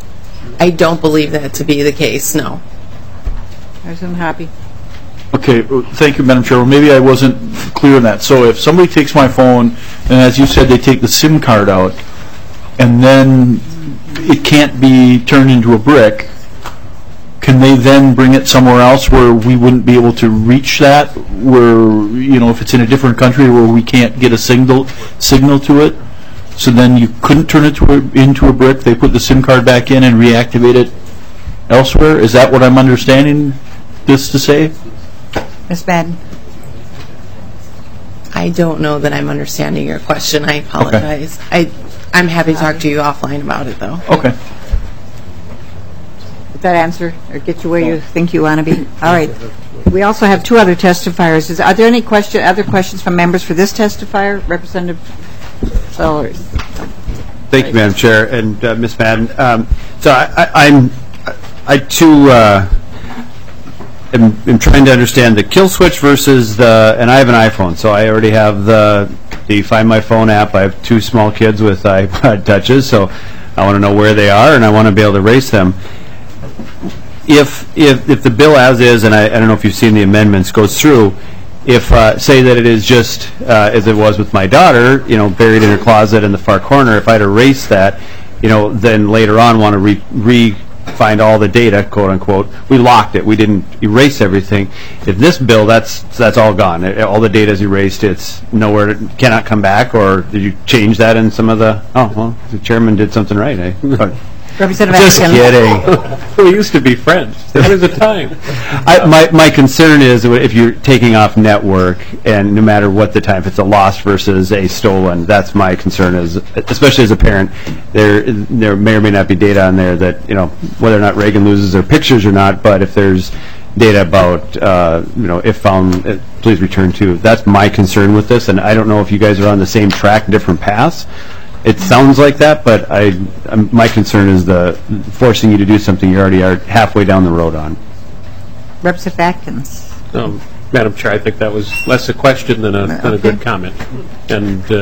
I don't believe that to be the case, no. Representative Hoppe. Okay, uh, thank you, Madam Chair. Well, maybe I wasn't clear on that. So if somebody takes my phone, and as you said, they take the SIM card out, and then it can't be turned into a brick, can they then bring it somewhere else where we wouldn't be able to reach that? Where, you know, if it's in a different country where we can't get a signal signal to it? So then you couldn't turn it to a, into a brick, they put the SIM card back in and reactivate it elsewhere? Is that what I'm understanding this to say? Miz Madden. I don't know that I'm understanding your question. I apologize. I, I'm happy to talk to you offline about it, though. Okay. Did that answer or get you where you think you want to be? All right. We also have two other testifiers. Is, are there any question, other questions from members for this testifier? Representative Sellers. Thank you, Madam Chair, and uh, Miz Madden. Um, so I, I, I'm, I too uh, am, am trying to understand the kill switch versus the, and I have an iPhone, so I already have the the Find My Phone app. I have two small kids with iPod touches, so I want to know where they are, and I want to be able to erase them. If if if the bill as is, and I, I don't know if you've seen the amendments, goes through. If, uh, say that it is just, uh, as it was with my daughter, you know, buried in her closet in the far corner, if I'd erase that, you know, then later on want to re, re find all the data, quote unquote, we locked it. We didn't erase everything. If this bill, that's that's all gone. It, all the data is erased. It's nowhere, to, cannot come back, or did you change that in some of the, oh, well, the chairman did something right, eh? But, Representative just Atkinson. kidding. We used to be friends. There was a time. I, my, my concern is if you're taking off network, and no matter what the time, if it's a lost versus a stolen, that's my concern, is, especially as a parent, there there may or may not be data on there that, you know, whether or not Reagan loses their pictures or not, but if there's data about, uh, you know, if found, uh, please return to. That's my concern with this, and I don't know if you guys are on the same track, different paths. It sounds like that, but I, um, my concern is the forcing you to do something you already are halfway down the road on. Representative Atkins. Um, Madam Chair, I think that was less a question than a, than a good comment. And uh,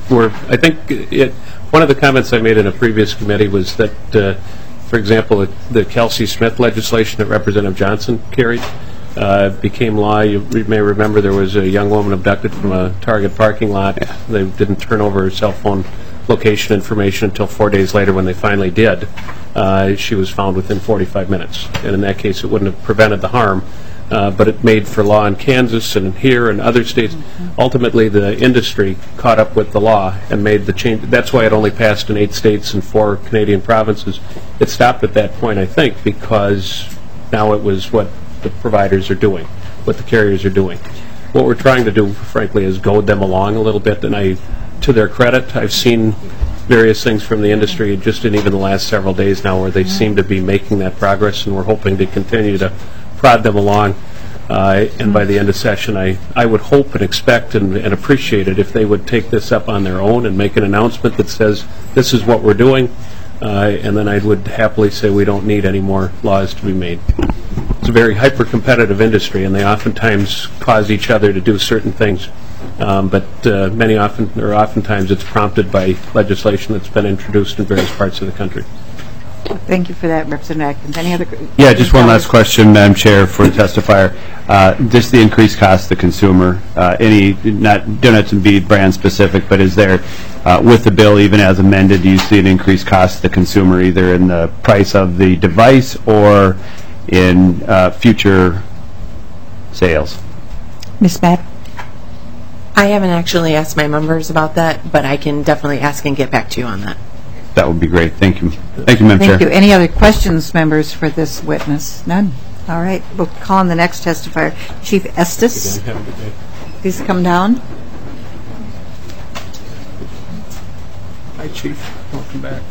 we're, I think, it, one of the comments I made in a previous committee was that, uh, for example, the Kelsey Smith legislation that Representative Johnson carried uh, became law. You may remember there was a young woman abducted from a Target parking lot. Yeah. They didn't turn over her cell phone location information until four days later when they finally did. Uh, she was found within forty-five minutes. And in that case, it wouldn't have prevented the harm. Uh, but it made for law in Kansas and here and other states. Mm-hmm. Ultimately, the industry caught up with the law and made the change. That's why it only passed in eight states and four Canadian provinces. It stopped at that point, I think, because now it was what the providers are doing, what the carriers are doing. What we're trying to do, frankly, is goad them along a little bit. And I, to their credit, I've seen various things from the industry just in even the last several days now where they seem to be making that progress, and we're hoping to continue to prod them along, uh, and by the end of session, I, I would hope and expect and, and appreciate it if they would take this up on their own and make an announcement that says this is what we're doing, uh, and then I would happily say we don't need any more laws to be made. It's a very hyper-competitive industry, and they oftentimes cause each other to do certain things, um, but uh, many often, or oftentimes it's prompted by legislation that's been introduced in various parts of the country. Thank you for that, Representative Atkins. Any other? Yeah, just one last question, Madam Chair, for the testifier. Uh, just the increased cost to the consumer. Uh, any, not, don't have to be brand specific, but is there, uh, with the bill, even as amended, do you see an increased cost to the consumer, either in the price of the device or in uh, future sales? Miz Matt? I haven't actually asked my members about that, but I can definitely ask and get back to you on that. That would be great. Thank you. Thank you, Madam Chair. Thank you. Any other questions, members, for this witness? None? All right. We'll call on the next testifier. Chief Estes. Please come down. Hi, Chief. Welcome back.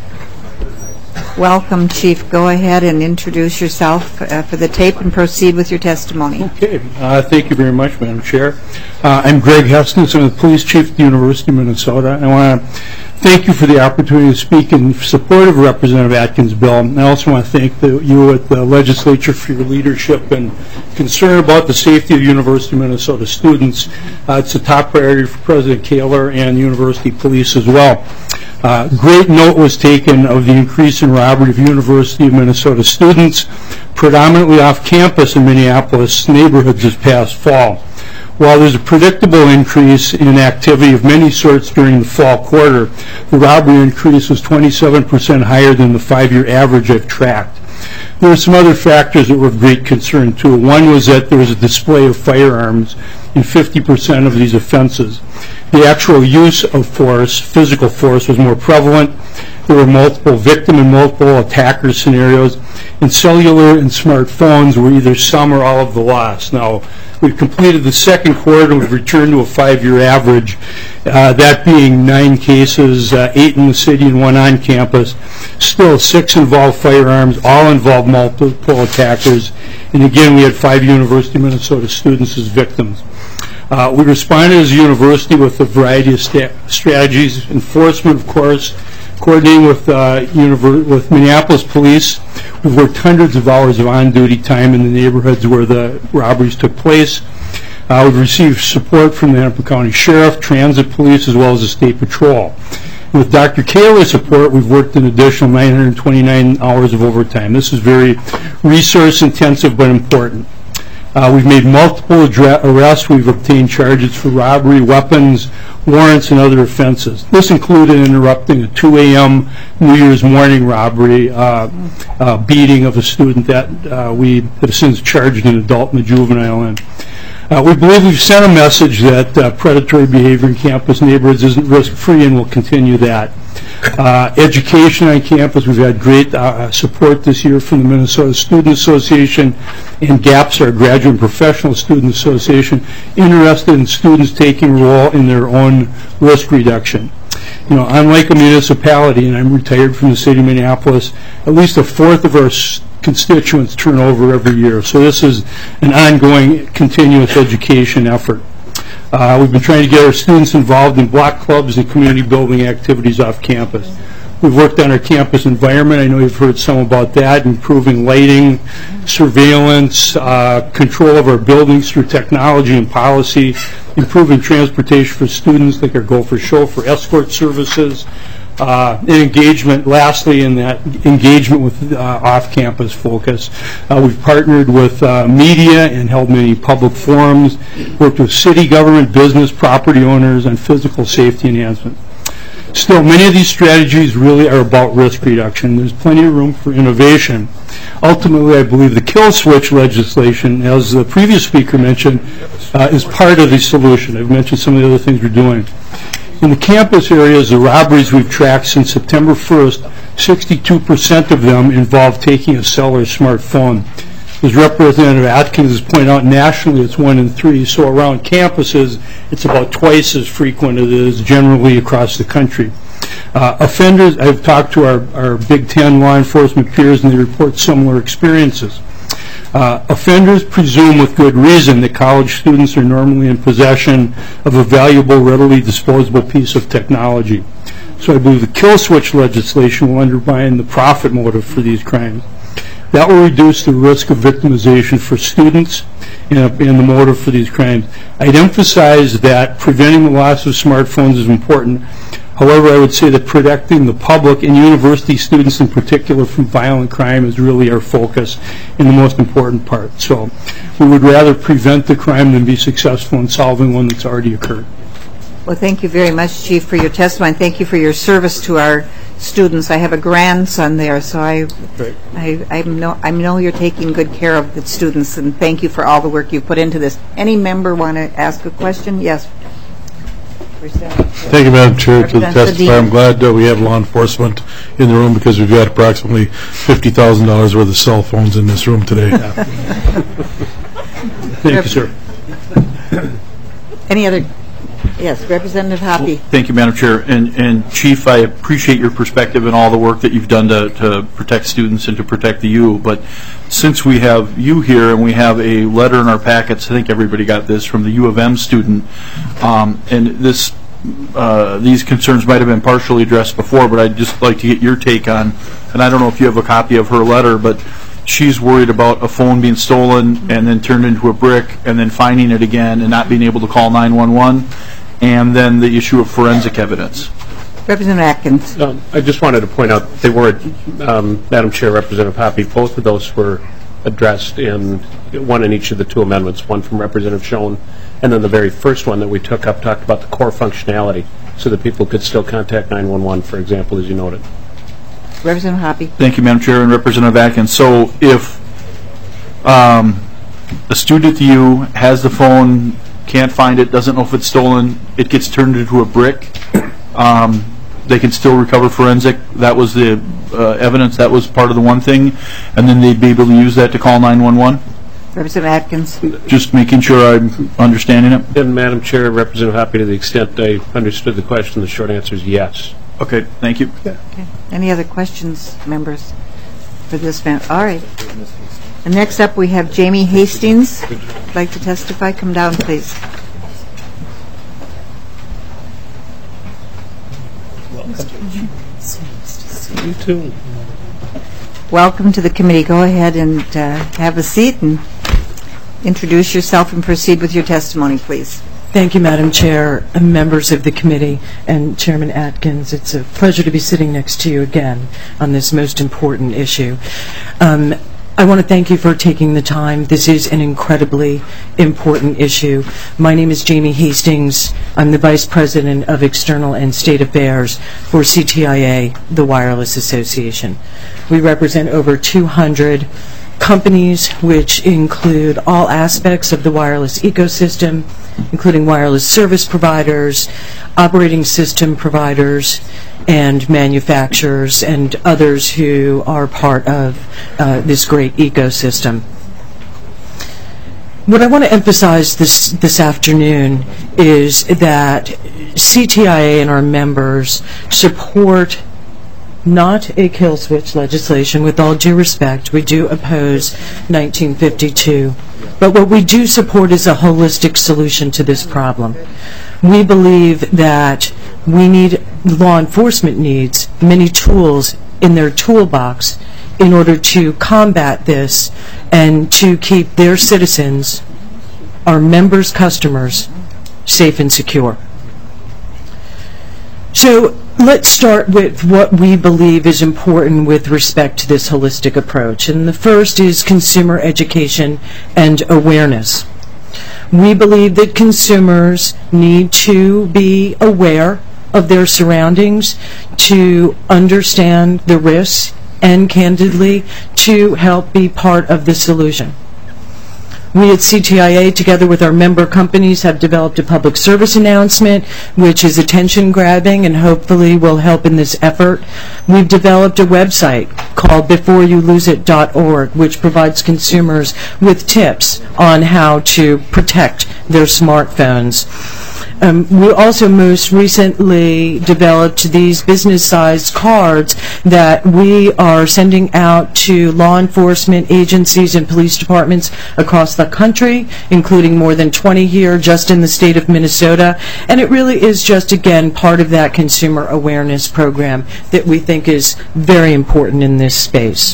Welcome, Chief. Go ahead and introduce yourself uh, for the tape and proceed with your testimony. Okay. Uh, thank you very much, Madam Chair. Uh, I'm Greg Heston. I'm the Police Chief at the University of Minnesota. I want to thank you for the opportunity to speak in support of Representative Atkins' bill. I also want to thank the, you at the legislature for your leadership and concern about the safety of University of Minnesota students. Uh, it's a top priority for President Kaler and University Police as well. Uh, great note was taken of the increase in robbery of University of Minnesota students, predominantly off campus in Minneapolis neighborhoods this past fall. While there's a predictable increase in activity of many sorts during the fall quarter, the robbery increase was twenty-seven percent higher than the five-year average I've tracked. There were some other factors that were of great concern, too. One was that there was a display of firearms in fifty percent of these offenses. The actual use of force, physical force, was more prevalent. There were multiple victim and multiple attacker scenarios, and cellular and smartphones were either some or all of the loss. Now, we've completed the second quarter. We've returned to a five-year average, uh, that being nine cases, uh, eight in the city and one on campus. Still, six involved firearms, all involved multiple attackers. And again, we had five University of Minnesota students as victims. Uh, we responded as a university with a variety of sta- strategies. Enforcement, of course, coordinating with, uh, univer- with Minneapolis Police. We've worked hundreds of hours of on-duty time in the neighborhoods where the robberies took place. Uh, we've received support from the Hennepin County Sheriff, Transit Police, as well as the State Patrol. And with Doctor Kaler's support, we've worked an additional nine hundred twenty-nine hours of overtime. This is very resource-intensive but important. Uh, we've made multiple adre- arrests. We've obtained charges for robbery, weapons, warrants, and other offenses. This included interrupting a two a.m. New Year's morning robbery, uh, uh, beating of a student that uh, we have since charged an adult in the juvenile end. Uh, we believe we've sent a message that uh, predatory behavior in campus neighborhoods isn't risk-free, and we'll continue that. Uh, education on campus, we've had great uh, support this year from the Minnesota Student Association and GAPS, our Graduate and Professional Student Association, interested in students taking a role in their own risk reduction. You know, unlike a municipality, and I'm retired from the city of Minneapolis, at least a fourth of our constituents turn over every year. So this is an ongoing, continuous education effort. Uh, we've been trying to get our students involved in block clubs and community building activities off campus. We've worked on our campus environment. I know you've heard some about that, improving lighting, surveillance, uh, control of our buildings through technology and policy, improving transportation for students like our Gopher Chauffeur escort services, uh, and engagement, lastly, in that engagement with uh, off-campus focus. Uh, we've partnered with uh, media and held many public forums, worked with city government, business, property owners on physical safety enhancement. Still, many of these strategies really are about risk reduction. There's plenty of room for innovation. Ultimately, I believe the kill switch legislation, as the previous speaker mentioned, uh, is part of the solution. I've mentioned some of the other things we're doing. In the campus areas, the robberies we've tracked since September first, sixty-two percent of them involve taking a cell or smartphone. As Representative Atkins has pointed out, nationally it's one in three, so around campuses it's about twice as frequent as it is generally across the country. Uh, offenders, I've talked to our, our Big Ten law enforcement peers and they report similar experiences. Uh, offenders presume with good reason that college students are normally in possession of a valuable, readily disposable piece of technology. So I believe the kill switch legislation will undermine the profit motive for these crimes. That will reduce the risk of victimization for students and, and the motive for these crimes. I'd emphasize that preventing the loss of smartphones is important. However, I would say that protecting the public and university students in particular from violent crime is really our focus and the most important part. So we would rather prevent the crime than be successful in solving one that's already occurred. Well, thank you very much, Chief, for your testimony. Thank you for your service to our students. I have a grandson there, so I, I, I know I know you're taking good care of the students, and thank you for all the work you put into this. Any member want to ask a question? Yes. Thank you, Madam Chair, to testify. I'm glad that we have law enforcement in the room because we've got approximately fifty thousand dollars worth of cell phones in this room today. Thank you, sir. Any other? Yes, Representative Hoppe. Thank you, Madam Chair. And, and Chief, I appreciate your perspective and all the work that you've done to, to protect students and to protect the U. But since we have you here and we have a letter in our packets, I think everybody got this, from the U of M student, um, and this uh, these concerns might have been partially addressed before, but I'd just like to get your take on, and I don't know if you have a copy of her letter, but she's worried about a phone being stolen and then turned into a brick and then finding it again and not being able to call nine one one. And then the issue of forensic evidence. Representative Atkins. Um, I just wanted to point out they were, um, Madam Chair, Representative Hoppe, both of those were addressed in one in each of the two amendments, one from Representative Schoen, and then the very first one that we took up talked about the core functionality so that people could still contact nine one one, for example, as you noted. Representative Hoppe. Thank you, Madam Chair, and Representative Atkins. So if um, a student at the U has the phone, can't find it, doesn't know if it's stolen, it gets turned into a brick, um, they can still recover forensic. That was the uh, evidence, that was part of the one thing, and then they'd be able to use that to call nine one one? Representative Atkins. Just making sure I'm understanding it. And Madam Chair, Representative Hoppe, to the extent I understood the question, the short answer is yes. Okay, thank you. Okay. Any other questions, members, for this man? All right. And next up, we have Jamie Hastings. Would like to testify? Come down, please. You too. Welcome to the committee. Go ahead and uh, have a seat and introduce yourself and proceed with your testimony, please. Thank you, Madam Chair, and members of the committee, and Chairman Atkins. It's a pleasure to be sitting next to you again on this most important issue. Um, I want to thank you for taking the time. This is an incredibly important issue. My name is Jamie Hastings. I'm the Vice President of External and State Affairs for C T I A, the Wireless Association. We represent over two hundred companies, which include all aspects of the wireless ecosystem, including wireless service providers, operating system providers, and manufacturers, and others who are part of uh, this great ecosystem. What I want to emphasize this, this afternoon is that C T I A and our members support not a kill switch legislation. With all due respect, we do oppose nineteen fifty-two. But what we do support is a holistic solution to this problem. We believe that we need, law enforcement needs many tools in their toolbox in order to combat this and to keep their citizens, our members' customers, safe and secure. So let's start with what we believe is important with respect to this holistic approach. And the first is consumer education and awareness. We believe that consumers need to be aware of their surroundings, to understand the risks, and candidly, to help be part of the solution. We at C T I A, together with our member companies, have developed a public service announcement, which is attention-grabbing and hopefully will help in this effort. We've developed a website called before you lose it dot org, which provides consumers with tips on how to protect their smartphones. Um, we also most recently developed these business-sized cards that we are sending out to law enforcement agencies and police departments across the country, including more than twenty here just in the state of Minnesota. And it really is just, again, part of that consumer awareness program that we think is very important in this space.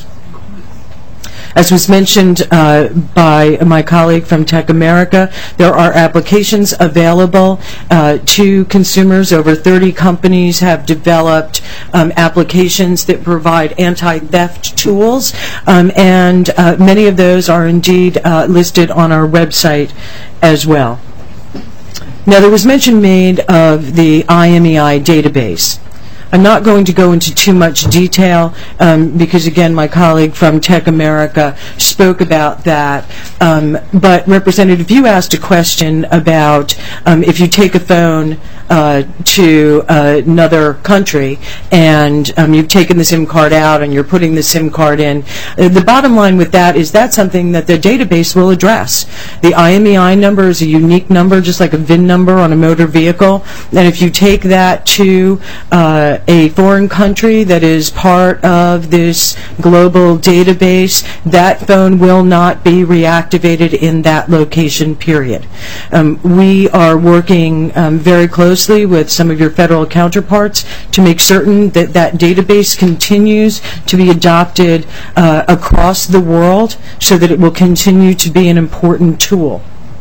As was mentioned uh, by my colleague from Tech America, there are applications available uh, to consumers. Over thirty companies have developed um, applications that provide anti-theft tools, um, and uh, many of those are indeed uh, listed on our website as well. Now, there was mention made of the I M E I database. I'm not going to go into too much detail um, because, again, my colleague from Tech America spoke about that. Um, but, Representative, you asked a question about um, if you take a phone uh, to uh, another country and um, you've taken the SIM card out and you're putting the SIM card in. Uh, the bottom line with that is that's something that the database will address. The I M E I number is a unique number, just like a V I N number on a motor vehicle. And if you take that to uh, a foreign country that is part of this global database, that phone will not be reactivated in that location, period. Um, we are working um, very closely with some of your federal counterparts to make certain that that database continues to be adopted uh, across the world so that it will continue to be an important tool.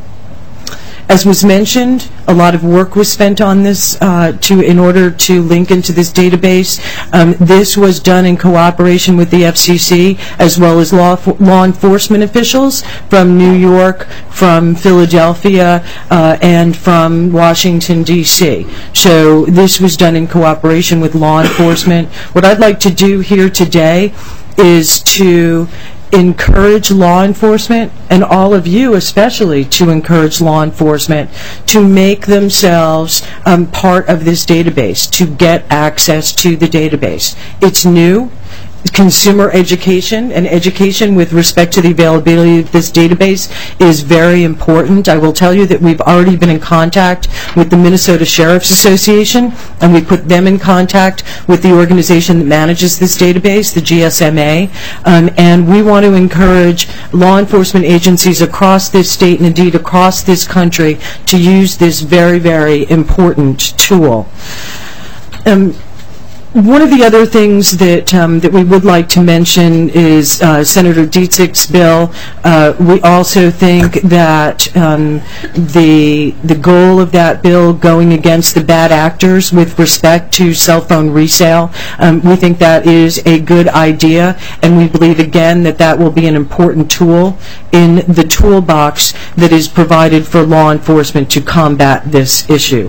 As was mentioned, a lot of work was spent on this uh, to, in order to link into this database. Um, this was done in cooperation with the F C C as well as law, law enforcement officials from New York, from Philadelphia, uh, and from Washington, D C So this was done in cooperation with law enforcement. What I'd like to do here today is to encourage law enforcement, and all of you especially to encourage law enforcement to make themselves um, part of this database, to get access to the database. It's new. Consumer education and education with respect to the availability of this database is very important. I will tell you that we've already been in contact with the Minnesota Sheriff's Association, and we put them in contact with the organization that manages this database, the G S M A, um, and we want to encourage law enforcement agencies across this state and indeed across this country to use this very, very important tool. Um, One of the other things that um, that we would like to mention is uh, Senator Dietzig's bill. Uh, we also think that um, the the goal of that bill, going against the bad actors with respect to cell phone resale, um, we think that is a good idea, and we believe again that that will be an important tool in the toolbox that is provided for law enforcement to combat this issue.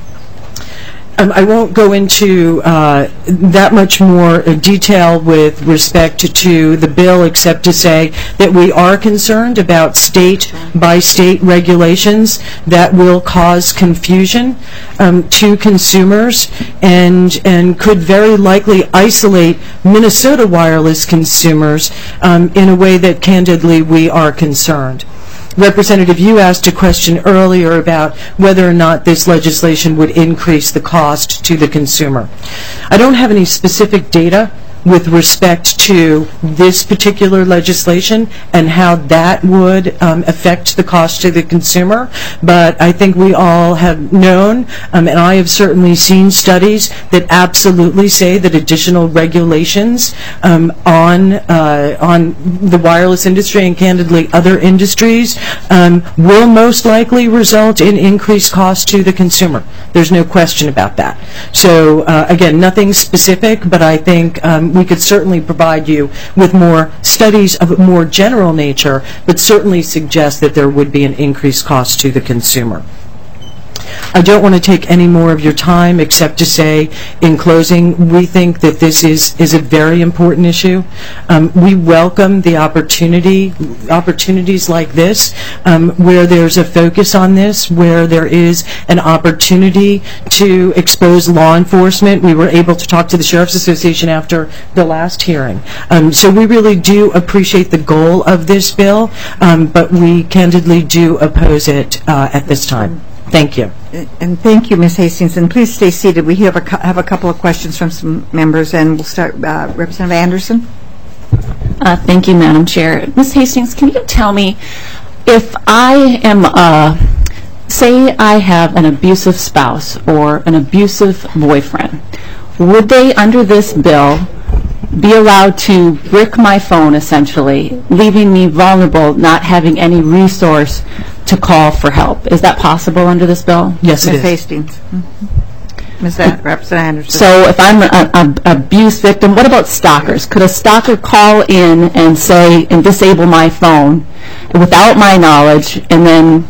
Um, I won't go into uh, that much more detail with respect to, to the bill, except to say that we are concerned about state-by-state regulations that will cause confusion um, to consumers and, and could very likely isolate Minnesota wireless consumers um, in a way that, candidly, we are concerned. Representative, you asked a question earlier about whether or not this legislation would increase the cost to the consumer. I don't have any specific data with respect to this particular legislation and how that would um, affect the cost to the consumer. But I think we all have known, um, and I have certainly seen studies that absolutely say that additional regulations um, on uh, on the wireless industry and candidly other industries um, will most likely result in increased costs to the consumer. There's no question about that. So uh, again, nothing specific, but I think um, we could certainly provide you with more studies of a more general nature, but certainly suggest that there would be an increased cost to the consumer. I don't want to take any more of your time except to say, in closing, we think that this is, is a very important issue. Um, we welcome the opportunity, opportunities like this, um, where there's a focus on this, where there is an opportunity to expose law enforcement. We were able to talk to the Sheriff's Association after the last hearing. Um, so we really do appreciate the goal of this bill, um, but we candidly do oppose it uh, at this time. Thank you. And thank you, Miz Hastings. And please stay seated. We have a, have a couple of questions from some members, and we'll start. Uh, Representative Anderson. Uh, thank you, Madam Chair. Miz Hastings, can you tell me if I am, uh, say I have an abusive spouse or an abusive boyfriend, would they, under this bill, be allowed to brick my phone, essentially, leaving me vulnerable, not having any resource to call for help? Is that possible under this bill? Yes, it Miz is. Hastings. Mm-hmm. Miz Representative Anderson. So if I'm an abuse victim, what about stalkers? Could a stalker call in and say, and disable my phone without my knowledge, and then...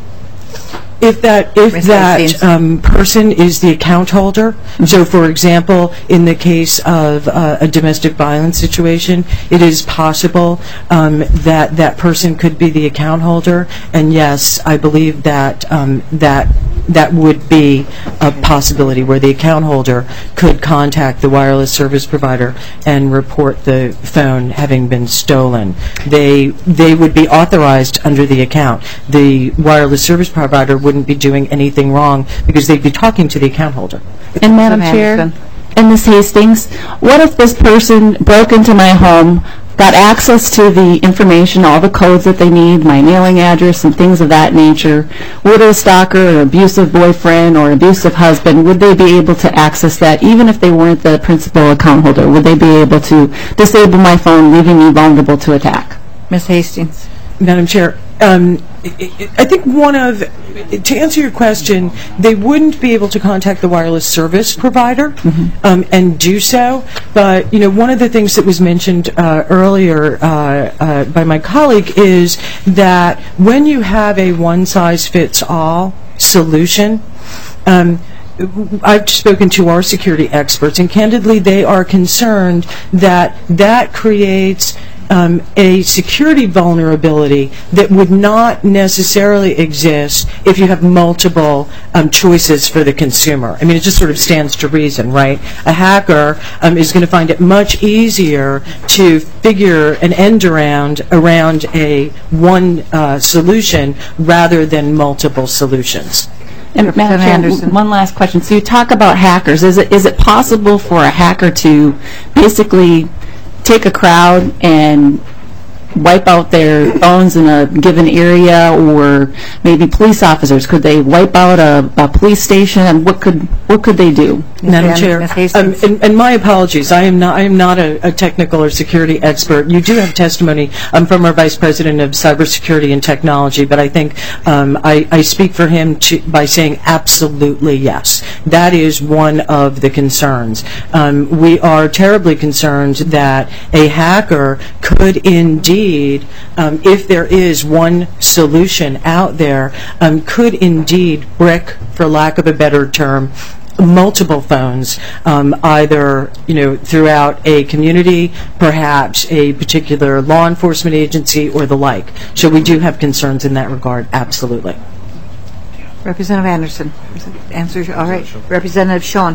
If that if Miz that um, person is the account holder, so for example, in the case of uh, a domestic violence situation, it is possible um, that that person could be the account holder, and yes, I believe that um, that that would be a possibility where the account holder could contact the wireless service provider and report the phone having been stolen. They they would be authorized under the account. The wireless service provider wouldn't be doing anything wrong because they'd be talking to the account holder. And Madam Chair, and Miz Hastings, what if this person broke into my home, got access to the information, all the codes that they need, my mailing address and things of that nature? Would a stalker or abusive boyfriend or abusive husband, would they be able to access that even if they weren't the principal account holder? Would they be able to disable my phone, leaving me vulnerable to attack? Miz Hastings. Madam Chair, um, I think one of, to answer your question, they wouldn't be able to contact the wireless service provider mm-hmm. um, and do so, but you know, one of the things that was mentioned uh, earlier uh, uh, by my colleague is that when you have a one-size-fits-all solution, um, I've spoken to our security experts, and candidly, they are concerned that that creates Um, a security vulnerability that would not necessarily exist if you have multiple um, choices for the consumer. I mean, it just sort of stands to reason, right? A hacker um, is going to find it much easier to figure an end around around a one uh, solution rather than multiple solutions. And Madam Chair, one last question. So you talk about hackers. Is it is it possible for a hacker to basically take a crowd and wipe out their phones in a given area, or maybe police officers? Could they wipe out a, a police station? And what could what could they do? Madam Chair, um, and, and my apologies. I am not I am not a, a technical or security expert. You do have testimony um, from our Vice President of Cybersecurity and Technology, but I think um, I, I speak for him to, by saying absolutely yes. That is one of the concerns. Um, we are terribly concerned that a hacker could indeed Um, if there is one solution out there, um, could indeed brick, for lack of a better term, multiple phones, um, either you know throughout a community, perhaps a particular law enforcement agency, or the like. So we do have concerns in that regard, absolutely. Representative Anderson, answer. All right, Representative Shawn.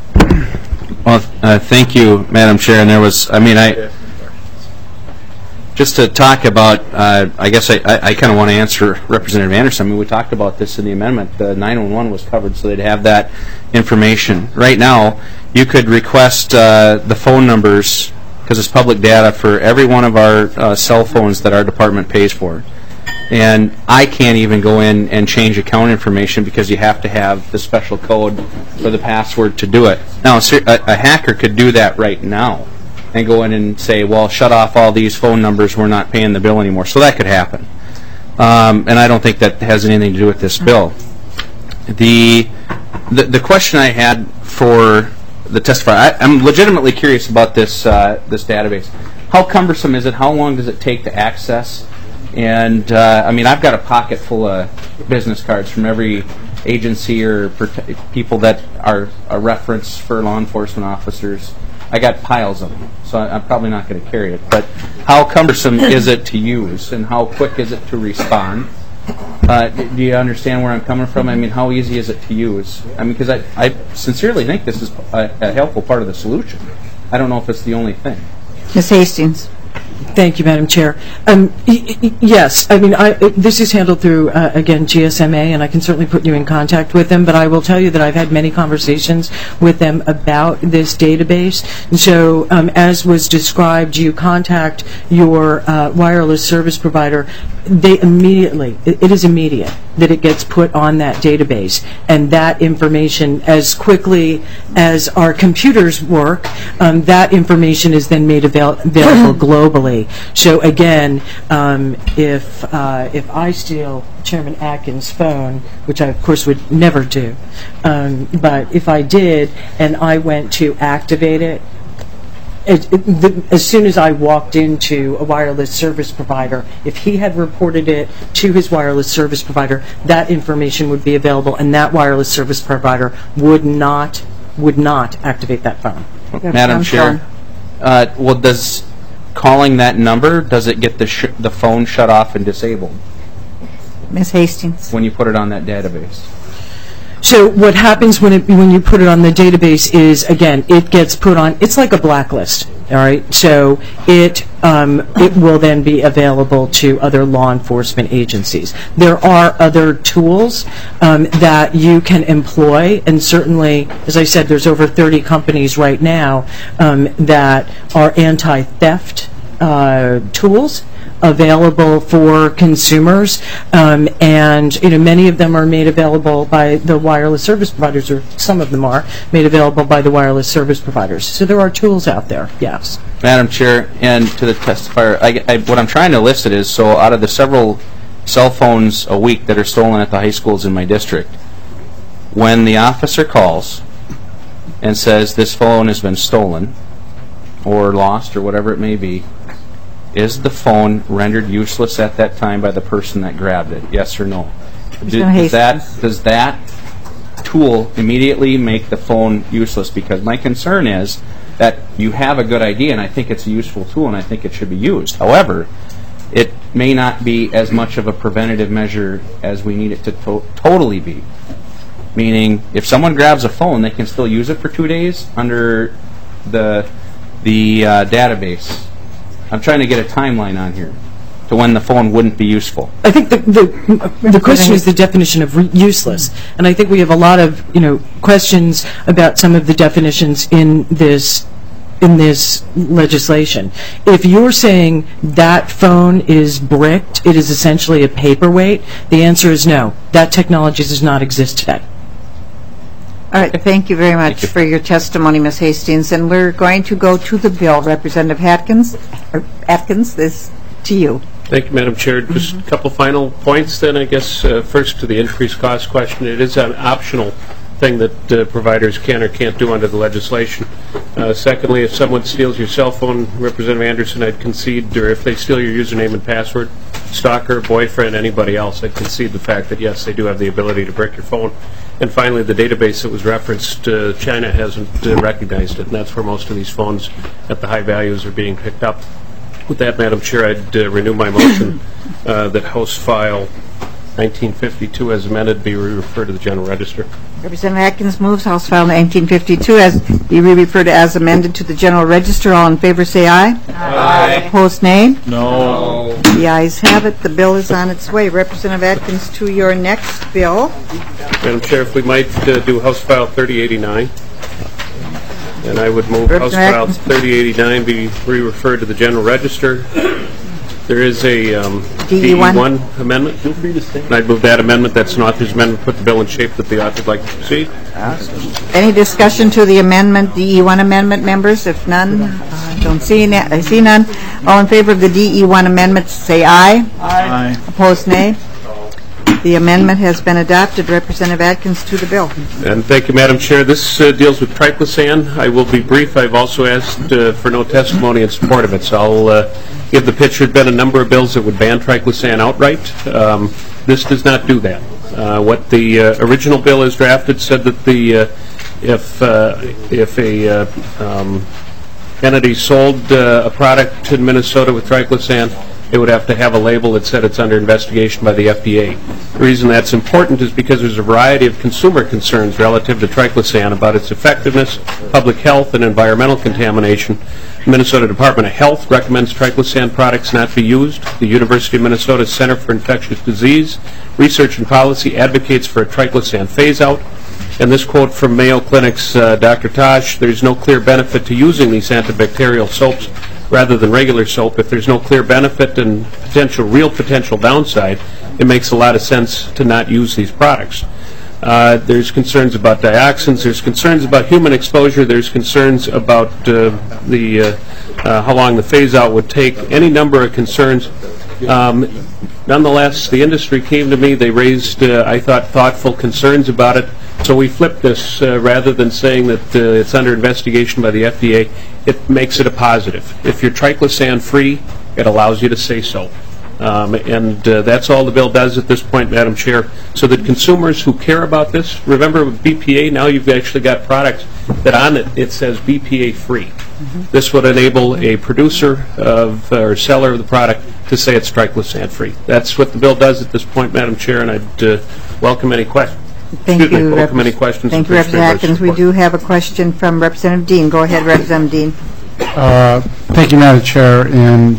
Well, uh, thank you, Madam Chair. And there was, I mean, I, just to talk about, uh, I guess I, I, I kind of want to answer Representative Anderson. I mean, we talked about this in the amendment. The nine one one was covered, so they'd have that information. Right now, you could request uh, the phone numbers, because it's public data, for every one of our uh, cell phones that our department pays for. And I can't even go in and change account information because you have to have the special code for the password to do it. Now, a, a hacker could do that right now and go in and say, well, shut off all these phone numbers, we're not paying the bill anymore. So that could happen. Um, and I don't think that has anything to do with this bill. The, the, the question I had for the testifier, I, I'm legitimately curious about this, uh, this database. How cumbersome is it? How long does it take to access? And, uh, I mean, I've got a pocket full of business cards from every agency or people that are a reference for law enforcement officers. I got piles of them, so I'm probably not going to carry it. But how cumbersome is it to use, and how quick is it to respond? Uh, do you understand where I'm coming from? I mean, how easy is it to use? I mean, because I, I sincerely think this is a, a helpful part of the solution. I don't know if it's the only thing. Miz Hastings. Thank you, Madam Chair. Um, y- y- yes, I mean, I, this is handled through, uh, again, G S M A, and I can certainly put you in contact with them, but I will tell you that I've had many conversations with them about this database. And so, um, as was described, you contact your uh, wireless service provider. They immediately, it, it is immediate that it gets put on that database, and that information, as quickly as our computers work, um, that information is then made avail- available globally. So again, um, if uh, if I steal Chairman Atkins' phone, which I of course would never do, um, but if I did and I went to activate it, It, it, the, as soon as I walked into a wireless service provider, if he had reported it to his wireless service provider, that information would be available, and that wireless service provider would not would not activate that phone. Madam Chair, uh, well, does calling that number, does it get the sh- the phone shut off and disabled? Miz Hastings. When you put it on that database. So what happens when it when you put it on the database is, again, it gets put on. It's like a blacklist, all right. So it um, it will then be available to other law enforcement agencies. There are other tools um, that you can employ, and certainly, as I said, there's over thirty companies right now um, that are anti-theft uh, tools available for consumers, um, and you know many of them are made available by the wireless service providers, or some of them are made available by the wireless service providers. So there are tools out there, yes. Madam Chair, and to the testifier, I, I, what I'm trying to elicit is, so out of the several cell phones a week that are stolen at the high schools in my district, when the officer calls and says this phone has been stolen or lost or whatever it may be, is the phone rendered useless at that time by the person that grabbed it? Yes or no? Do, does that does that tool immediately make the phone useless? Because my concern is that you have a good idea, and I think it's a useful tool, and I think it should be used. However, it may not be as much of a preventative measure as we need it to, to totally be. Meaning, if someone grabs a phone, they can still use it for two days under the the uh, database. I'm trying to get a timeline on here to when the phone wouldn't be useful. I think the the, the question is the definition of re- useless, and I think we have a lot of you know questions about some of the definitions in this in this legislation. If you're saying that phone is bricked, it is essentially a paperweight, the answer is no. That technology does not exist today. All right, thank you very much you. for your testimony, Miz Hastings. And we're going to go to the bill. Representative Atkins, or Atkins, this to you. Thank you, Madam Chair. Just mm-hmm. a couple final points then, I guess. Uh, first, to the increased cost question. It is an optional thing that uh, providers can or can't do under the legislation. Uh, secondly, if someone steals your cell phone, Representative Anderson, I'd concede, or if they steal your username and password, stalker, boyfriend, anybody else, I'd concede the fact that, yes, they do have the ability to brick your phone. And finally, the database that was referenced, uh, China hasn't uh, recognized it, and that's where most of these phones at the high values are being picked up. With that, Madam Chair, I'd uh, renew my motion uh, that House File nineteen fifty-two as amended be referred to the General Register. Representative Atkins moves House File nineteen fifty-two as be referred as amended to the General Register. All in favor say aye. Aye. Opposed, nay. No. The ayes have it. The bill is on its way. Representative Atkins, to your next bill. Madam Chair, if we might uh, do House File thirty eighty-nine. And I would move House File thirty eighty-nine be re-referred to the General Register. There is a um, D E one amendment. Feel free to stay. And I'd move that amendment. That's an author's amendment. Put the bill in shape that the author would like to proceed. Any discussion to the amendment, D E one amendment, members? If none, uh, don't see na- I see none. All in favor of the D E one amendment, say aye. Aye. Opposed, nay. The amendment has been adopted. Representative Atkins, to the bill. And thank you, Madam Chair. This uh, deals with triclosan. I will be brief. I've also asked uh, for no testimony in support of it, so I'll uh, give the picture. There have been a number of bills that would ban triclosan outright. Um, this does not do that. Uh, what the uh, original bill is drafted said that the uh, if uh, if a uh, um, entity sold uh, a product in Minnesota with triclosan, it would have to have a label that said it's under investigation by the F D A. The reason that's important is because there's a variety of consumer concerns relative to triclosan about its effectiveness, public health, and environmental contamination. The Minnesota Department of Health recommends triclosan products not be used. The University of Minnesota Center for Infectious Disease Research and Policy advocates for a triclosan phase-out. And this quote from Mayo Clinic's uh, Doctor Tosh, there's no clear benefit to using these antibacterial soaps rather than regular soap. If there's no clear benefit and potential, real potential downside, it makes a lot of sense to not use these products. Uh, there's concerns about dioxins. There's concerns about human exposure. There's concerns about uh, the uh, uh, how long the phase-out would take. Any number of concerns. Um, nonetheless, the industry came to me. They raised, uh, I thought, thoughtful concerns about it. So we flipped this. Uh, rather than saying that uh, it's under investigation by the F D A, it makes it a positive. If you're triclosan-free, it allows you to say so. Um, and uh, that's all the bill does at this point, Madam Chair, so that consumers who care about this, remember with B P A, now you've actually got products that on it, it says B P A-free. Mm-hmm. This would enable a producer of, uh, or seller of the product to say it's triclosan-free. That's what the bill does at this point, Madam Chair, and I'd uh, welcome any questions. Thank Excuse you, me, welcome any questions. Thank you, Representative Atkins. We do have a question from Representative Dean. Go ahead, Representative Dean. Uh, thank you, Madam Chair and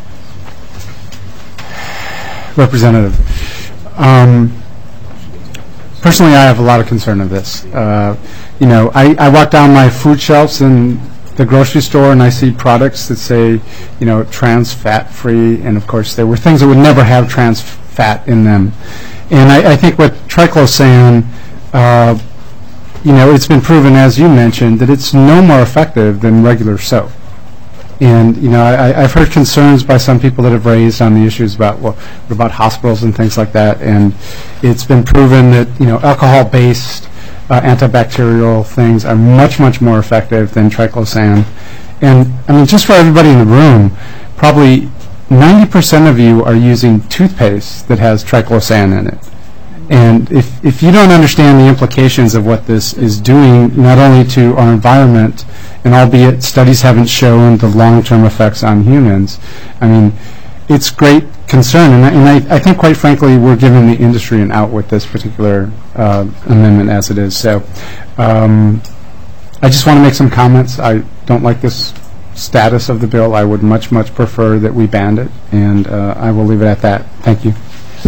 Representative. Um, personally, I have a lot of concern of this. Uh, you know, I, I walk down my food shelves in the grocery store and I see products that say, you know, trans fat free, and of course there were things that would never have trans fat in them. And I, I think with triclosan, uh, you know, it's been proven, as you mentioned, that it's no more effective than regular soap. And, you know, I, I've heard concerns by some people that have raised on the issues about, well, about hospitals and things like that. And it's been proven that, you know, alcohol-based uh, antibacterial things are much, much more effective than triclosan. And, I mean, just for everybody in the room, probably ninety percent of you are using toothpaste that has triclosan in it. And if, if you don't understand the implications of what this is doing, not only to our environment, and albeit studies haven't shown the long-term effects on humans, I mean, it's great concern. And I, and I, I think, quite frankly, we're giving the industry an out with this particular uh, amendment as it is. So um, I just want to make some comments. I don't like this status of the bill. I would much, much prefer that we banned it, and uh, I will leave it at that. Thank you.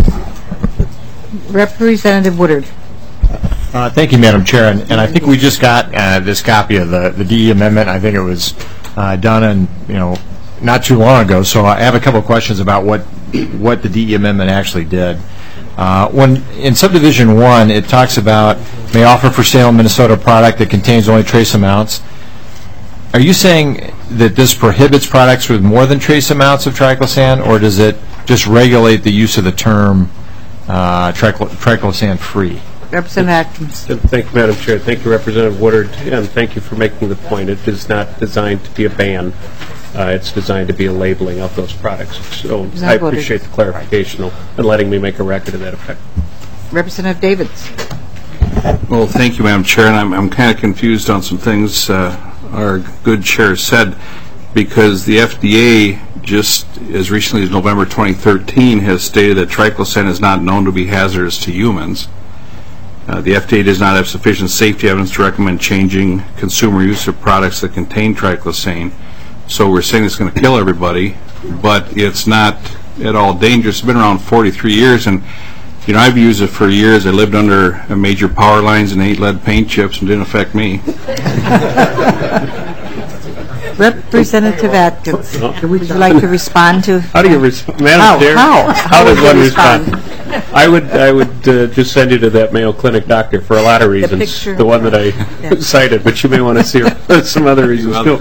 Representative Woodard. Uh, thank you, Madam Chair. And, and I think we just got uh, this copy of the, the D E amendment. I think it was uh, done in, you know, not too long ago. So I have a couple of questions about what what the D E amendment actually did. Uh, when in subdivision one, it talks about may offer for sale in Minnesota a product that contains only trace amounts. Are you saying that this prohibits products with more than trace amounts of triclosan, or does it just regulate the use of the term uh, triclosan-free? Representative Atkins. Thank you, Madam Chair. Thank you, Representative Woodard, and thank you for making the point. It is not designed to be a ban. Uh, it's designed to be a labeling of those products. So I appreciate the clarification and letting me make a record of that effect. Representative Davids. Well, thank you, Madam Chair, and I'm, I'm kind of confused on some things uh, our good chair said, because the F D A just as recently as November twenty thirteen has stated that triclosan is not known to be hazardous to humans. Uh, The F D A does not have sufficient safety evidence to recommend changing consumer use of products that contain triclosan. So we're saying it's going to kill everybody, but it's not at all dangerous. It's been around forty-three years, and you know, I've used it for years. I lived under a major power lines and ate lead paint chips, and it didn't affect me. Representative Atkins, would you like to respond to? How do you respond, Madam How? Chair? How? How How does would one you respond? respond? I would, I would uh, just send you to that Mayo Clinic doctor for a lot of reasons. picture. The one that I Yeah. cited, but you may want to see her for some other reasons too.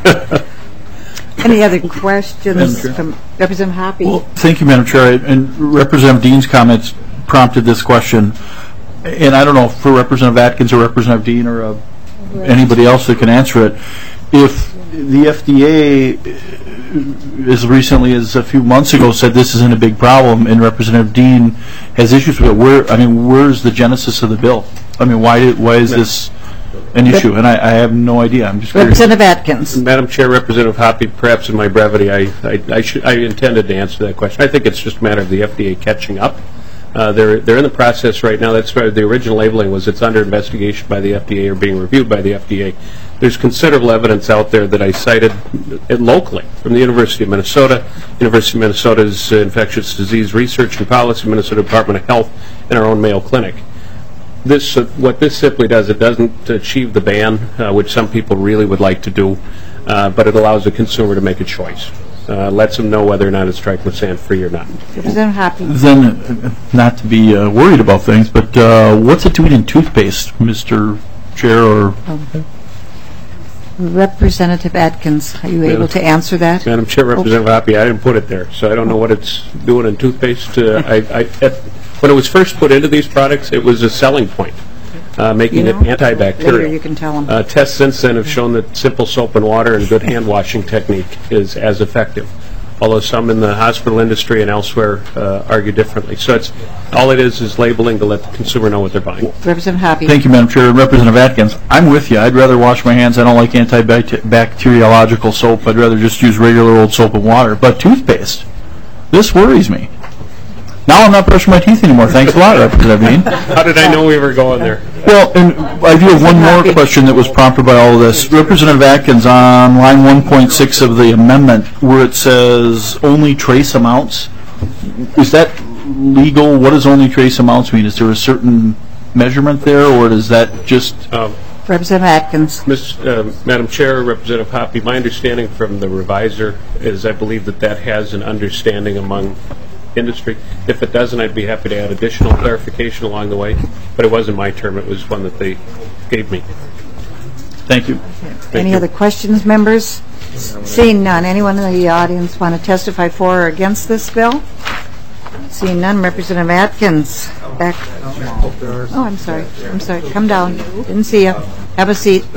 Any other questions from Representative Hoppe? Well, thank you, Madam Chair. And Representative Dean's comments prompted this question. And I don't know if for Representative Atkins or Representative Dean or uh, anybody else that can answer it. If the F D A, as recently as a few months ago, said this isn't a big problem, and Representative Dean has issues with it, where, I mean, where's the genesis of the bill? I mean, why did, why is this an issue? And I, I have no idea. I'm just curious. Representative Atkins. Madam Chair, Representative Hoppe, perhaps in my brevity, I, I, I, should, I intended to answer that question. I think it's just a matter of the F D A catching up. Uh, they're, they're in the process right now. That's why the original labeling was it's under investigation by the F D A or being reviewed by the F D A. There's considerable evidence out there that I cited locally from the University of Minnesota, University of Minnesota's Infectious Disease Research and Policy, Minnesota Department of Health, and our own Mayo Clinic. This, uh, what this simply does, it doesn't achieve the ban, uh, which some people really would like to do, uh, but it allows the consumer to make a choice. Uh, lets them know whether or not it's triclosan free or not. Representative Hoppe. Then, uh, not to be uh, worried about things, but uh, what's it doing in toothpaste, Mister Chair? Or Okay. Representative Atkins, are you Madam- able to answer that? Madam Chair, Representative Hoppe, I didn't put it there, so I don't know what it's doing in toothpaste. Uh, I, I, at, when it was first put into these products, it was a selling point, uh, making You know, it antibacterial. later you can tell 'em. Uh, tests since then have shown that simple soap and water and good hand washing technique is as effective, although some in the hospital industry and elsewhere uh, argue differently. So it's all it is is labeling to let the consumer know what they're buying. Representative Hoppe. Thank you, Madam Chair. Representative Atkins, I'm with you. I'd rather wash my hands. I don't like antibacteriological soap. I'd rather just use regular old soap and water. But toothpaste, this worries me. Now I'm not brushing my teeth anymore. Thanks a lot, Representative Dean. How did I know we were going there? Well, and I do have one more question that was prompted by all of this. Representative Atkins, on line one point six of the amendment, where it says only trace amounts, is that legal? What does only trace amounts mean? Is there a certain measurement there, or is that just... Um, Representative Atkins. Miz Uh, Madam Chair, Representative Hoppe, my understanding from the reviser is I believe that that has an understanding among industry. If it doesn't, I'd be happy to add additional clarification along the way, but it wasn't my term. It was one that they gave me. Thank you. Thank Any you. other questions, members? Seeing none, anyone in the audience want to testify for or against this bill? Seeing none, Representative Atkins. Back. Oh, I'm sorry. I'm sorry. Come down. Didn't see you. Have a seat.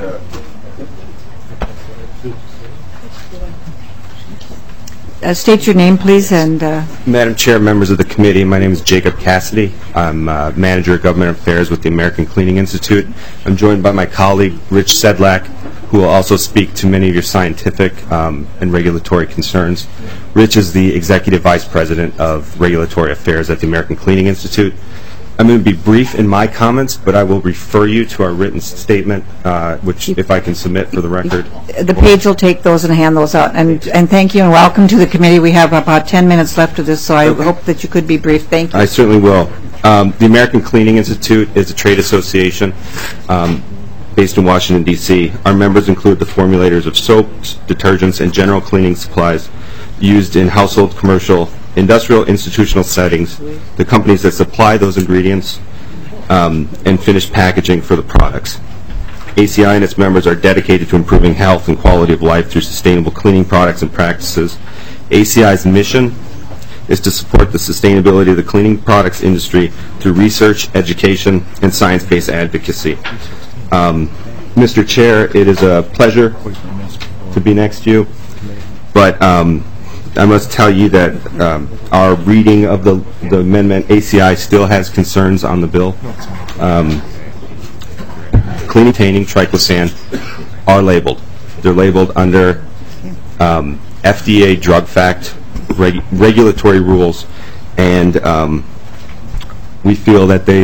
Uh, state your name, please, and uh, Madam Chair, members of the committee, my name is Jacob Cassidy. I'm uh, Manager of Government Affairs with the American Cleaning Institute. I'm joined by my colleague, Rich Sedlak, who will also speak to many of your scientific um, and regulatory concerns. Rich is the Executive Vice President of Regulatory Affairs at the American Cleaning Institute. I'm going to be brief in my comments, but I will refer you to our written statement, uh, which, if I can submit for the record. the page will take those and hand those out. And and thank you and welcome to the committee. We have about ten minutes left of this, so I Okay. hope that you could be brief. Thank you. I certainly will. Um, the American Cleaning Institute is a trade association um, based in Washington, D C Our members include the formulators of soaps, detergents, and general cleaning supplies used in household, commercial, industrial, institutional settings, the companies that supply those ingredients, um, and finished packaging for the products. A C I and its members are dedicated to improving health and quality of life through sustainable cleaning products and practices. A C I's mission is to support the sustainability of the cleaning products industry through research, education, and science-based advocacy. Um, Mister Chair, it is a pleasure to be next to you, but um, I must tell you that um, our reading of the, the amendment, A C I still has concerns on the bill. Um, cleaning containing triclosan are labeled. They're labeled under um, F D A drug fact reg regulatory rules, and um, we feel that they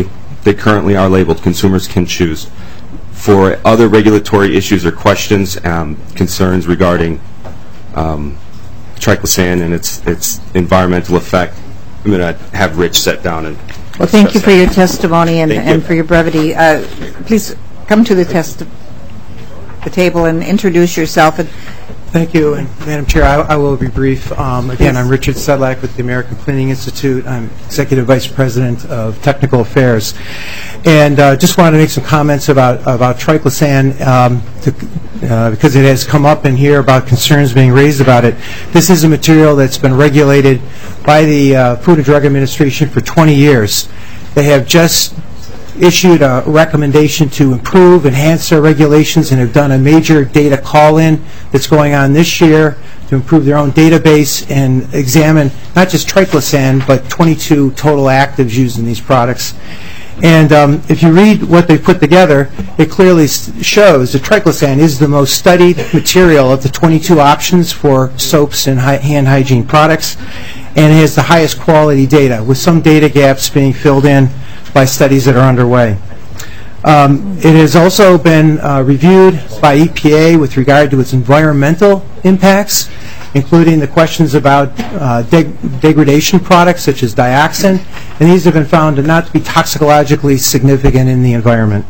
they currently are labeled. Consumers can choose. For other regulatory issues or questions, um, concerns regarding um, triclosan and its its environmental effect, I'm going to have Rich sit down and. Well, thank you for your testimony and, Thank you. and for your brevity. Uh, please come to the test the table and introduce yourself. And Thank you, and Madam Chair, I, I will be brief. Um, again, I'm Richard Sedlak with the American Cleaning Institute. I'm Executive Vice President of Technical Affairs, and uh, just wanted to make some comments about about triclosan um, to, uh, because it has come up in here about concerns being raised about it. This is a material that's been regulated by the uh, Food and Drug Administration for twenty years. They have just issued a recommendation to improve, enhance their regulations, and have done a major data call-in that's going on this year to improve their own database and examine not just triclosan, but twenty-two total actives used in these products. And um, if you read what they put together, it clearly shows that triclosan is the most studied material of the twenty-two options for soaps and hy hand hygiene products, and it has the highest quality data, with some data gaps being filled in by studies that are underway. Um, it has also been uh, reviewed by E P A with regard to its environmental impacts, including the questions about uh, deg degradation products such as dioxin, and these have been found to not be toxicologically significant in the environment.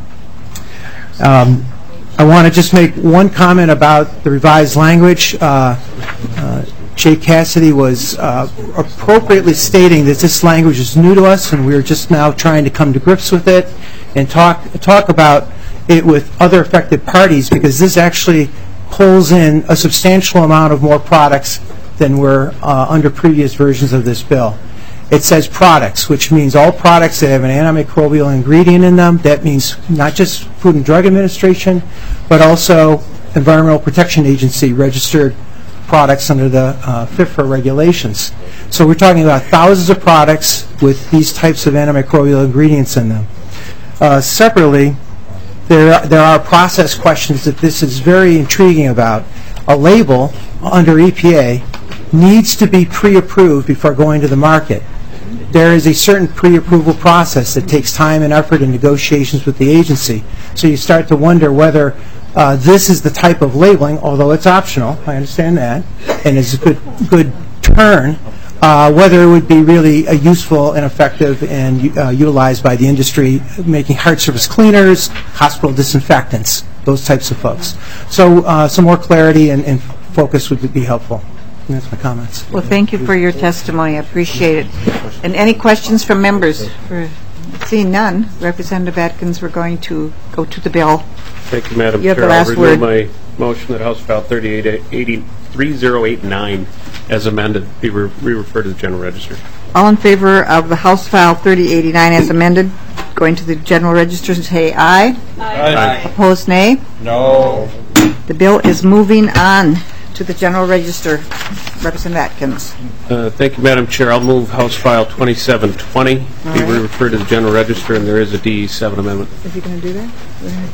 Um, I want to just make one comment about the revised language. Uh, uh, Jay Cassidy was uh, appropriately stating that this language is new to us, and we're just now trying to come to grips with it and talk talk about it with other affected parties, because this actually pulls in a substantial amount of more products than were uh, under previous versions of this bill. It says products, which means all products that have an antimicrobial ingredient in them. That means not just Food and Drug Administration, but also Environmental Protection Agency registered products under the uh, FIFA regulations. So we're talking about thousands of products with these types of antimicrobial ingredients in them. Uh, separately, there, there are process questions that this is very intriguing about. A label under E P A needs to be pre-approved before going to the market. There is a certain pre-approval process that takes time and effort and negotiations with the agency. So you start to wonder whether Uh, this is the type of labeling, although it's optional, I understand that, and it's a good, good turn, uh, whether it would be really uh, useful and effective and uh, utilized by the industry, making hard surface cleaners, hospital disinfectants, those types of folks. So uh, some more clarity and, and focus would be helpful. And that's my comments. well, thank you for your testimony. I appreciate it. And any questions from members? For seeing none, Representative Atkins, we're going to go to the bill. Thank you, Madam You have Chair. the last I'll word. renew my motion that House File thirty-eight eighty, three thousand eighty-nine as amended be re- re-referred to the General Register. All in favor of the House File thirty eighty-nine as amended, going to the General Register, say aye. Aye. Opposed, nay. No. The bill is moving on to the General Register. Representative Atkins. Uh, Thank you, Madam Chair. I'll move House File twenty-seven twenty be right. re-referred to the General Register, and there is a D E seven amendment. Is he going to do that? Go ahead.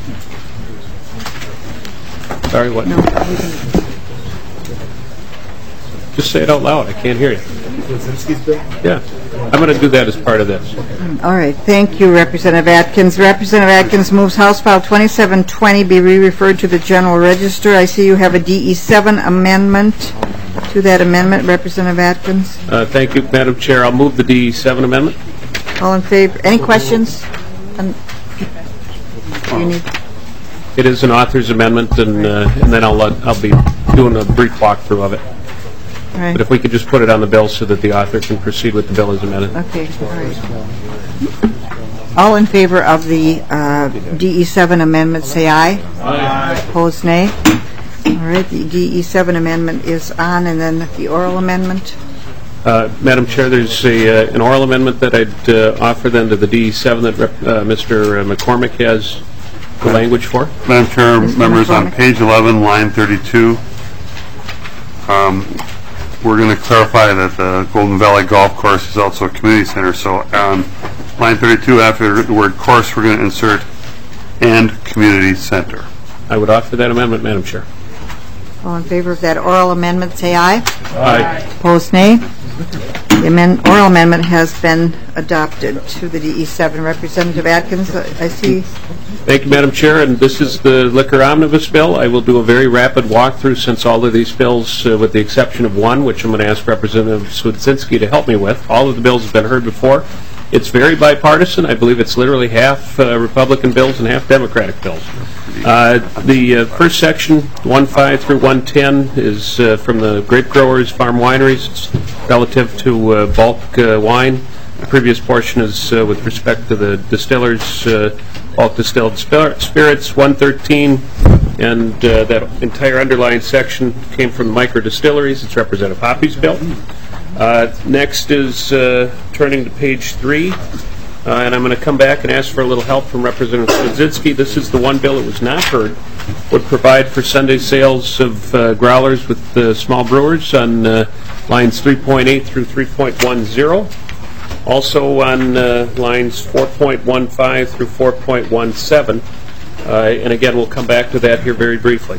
Sorry, what? No. Just say it out loud. I can't hear you. Yeah. I'm going to do that as part of this. All right. Thank you, Representative Atkins. Representative Atkins moves House File twenty-seven twenty be re-referred to the General Register. I see you have a D E seven amendment to that amendment. Representative Atkins. Uh, Thank you, Madam Chair. I'll move the D E seven amendment. All in favor? Any questions? Um, you need It is an author's amendment, and uh, and then I'll let, I'll be doing a brief walkthrough of it. All right. But if we could just put it on the bill so that the author can proceed with the bill as amended. Okay. All right. All in favor of the uh, D E seven amendment, say aye. Aye. Opposed, nay. All right. The D E seven amendment is on, and then the oral amendment. Uh, Madam Chair, there's a, uh, an oral amendment that I'd uh, offer then to the D E seven that Rep, uh, Mister McCormick has the language for. Madam Chair, Mister members, on McCormick. page eleven, line thirty-two, um, we're going to clarify that the Golden Valley Golf Course is also a community center. So on line thirty-two, after the word course, we're going to insert and community center. I would offer that amendment, Madam Chair. All in favor of that oral amendment, say aye. Aye. Opposed, nay. The amend- oral amendment has been adopted to the D E seven. Representative Atkins, I see. Thank you, Madam Chair, and this is the liquor omnibus bill. I will do a very rapid walkthrough since all of these bills, uh, with the exception of one, which I'm going to ask Representative Swedzinski to help me with. All of the bills have been heard before. It's very bipartisan. I believe it's literally half uh, Republican bills and half Democratic bills. Uh, the uh, first section, one five through one ten, is uh, from the grape growers, farm wineries. It's relative to uh, bulk uh, wine. The previous portion is uh, with respect to the distillers, uh, bulk distilled spirits, one thirteen, and uh, that entire underlying section came from the micro distilleries. It's Representative Hoppy's bill. Uh, next is uh, turning to page three, uh, and I'm going to come back and ask for a little help from Representative Swedzinski. This is the one bill that was not heard. Would provide for Sunday sales of uh, growlers with uh, small brewers on uh, lines three point eight through three point ten. Also on uh, lines four point one five through four point one seven. Uh, and again, we'll come back to that here very briefly.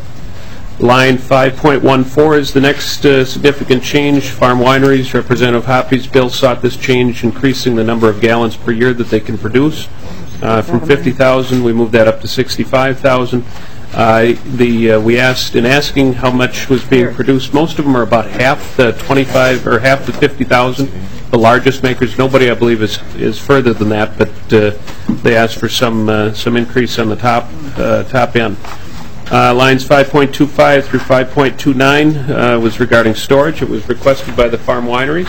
Line five point one four is the next uh, significant change. Farm wineries, Representative Hoppy's bill sought this change, increasing the number of gallons per year that they can produce. Uh, from fifty thousand, we moved that up to sixty-five thousand. Uh, the uh, we asked in asking how much was being produced. Most of them are about half the twenty-five or half the fifty thousand. The largest makers, nobody I believe is is further than that, but uh, they asked for some uh, some increase on the top uh, top end. Uh, lines five point two five through five point two nine uh, was regarding storage. It was requested by the farm wineries.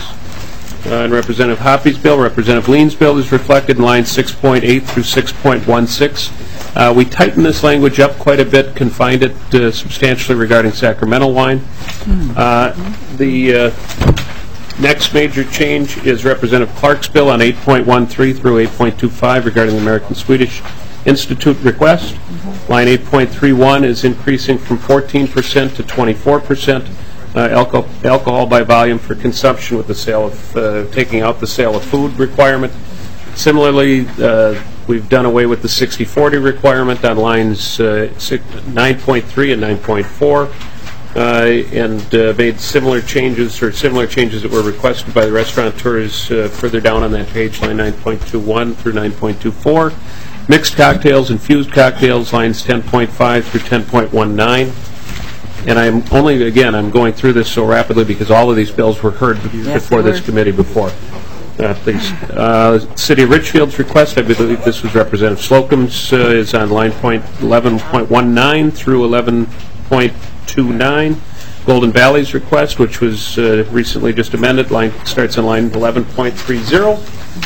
Uh, and Representative Hoppy's bill, Representative Lean's bill is reflected in lines six point eight through six point one six. Uh, we tightened this language up quite a bit, confined it uh, substantially regarding Sacramento wine. Uh, the uh, next major change is Representative Clark's bill on eight point one three through eight point two five regarding the American Swedish Institute request. Line eight point three one is increasing from fourteen percent to twenty-four percent uh, alcohol, alcohol by volume for consumption with the sale of, uh, taking out the sale of food requirement. Similarly, uh, we've done away with the sixty forty requirement on lines uh, nine point three and nine point four. Uh, and uh, made similar changes or similar changes that were requested by the restaurateurs uh, further down on that page, line nine point two one through nine point two four. Mixed cocktails, infused cocktails, lines ten point five through ten point one nine. And I'm only, again, I'm going through this so rapidly because all of these bills were heard Yes, before they this were. committee before. Uh, please. Uh, City of Richfield's request, I believe this was Representative Slocum's, uh, is on line point eleven point one nine through eleven point two nine. Golden Valley's request, which was uh, recently just amended, line starts on line eleven point three zero.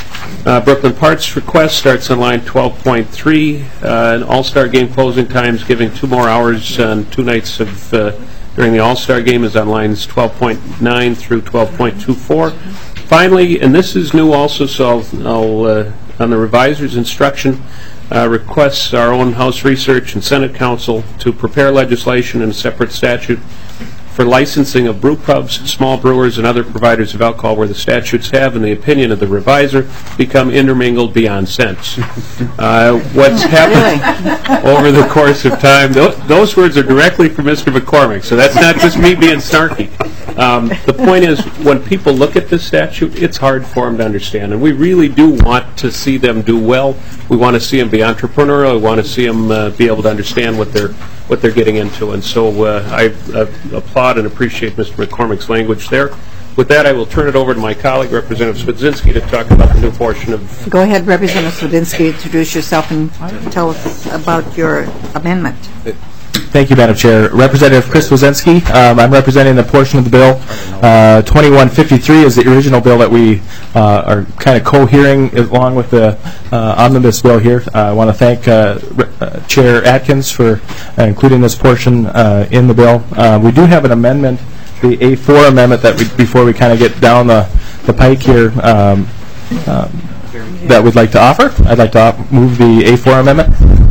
Uh, Brooklyn Parts request starts on line twelve point three. Uh, an All-Star game closing times, giving two more hours on two nights of uh, during the All-Star game, is on lines twelve point nine through twelve point two four. Finally, and this is new also, so I'll, I'll uh, on the reviser's instruction, uh, requests our own House Research and Senate Council to prepare legislation in a separate statute for licensing of brew pubs, small brewers, and other providers of alcohol where the statutes have, in the opinion of the reviser, become intermingled beyond sense. Uh, what's happened over the course of time, th those words are directly from Mister McCormick, so that's not just me being snarky. Um, the point is, when people look at this statute, it's hard for them to understand, and we really do want to see them do well. We want to see them be entrepreneurial. We want to see them uh, be able to understand what they're what they're getting into, and so uh, I uh, applaud and appreciate Mister McCormick's language there. With that, I will turn it over to my colleague, Representative Swedzinski, to talk about the new portion of... Go ahead, Representative Swedzinski, introduce yourself and tell us about your amendment. Thank you, Madam Chair. Representative Chris Swedzinski. Um, I'm representing the portion of the bill. Uh, twenty-one fifty-three is the original bill that we uh, are kind of co-hearing along with the uh, omnibus bill here. Uh, I want to thank uh, uh, Chair Atkins for uh, including this portion uh, in the bill. Uh, we do have an amendment, the A four amendment, that we, before we kind of get down the, the pike here, um, um, that we'd like to offer. I'd like to op move the A four amendment.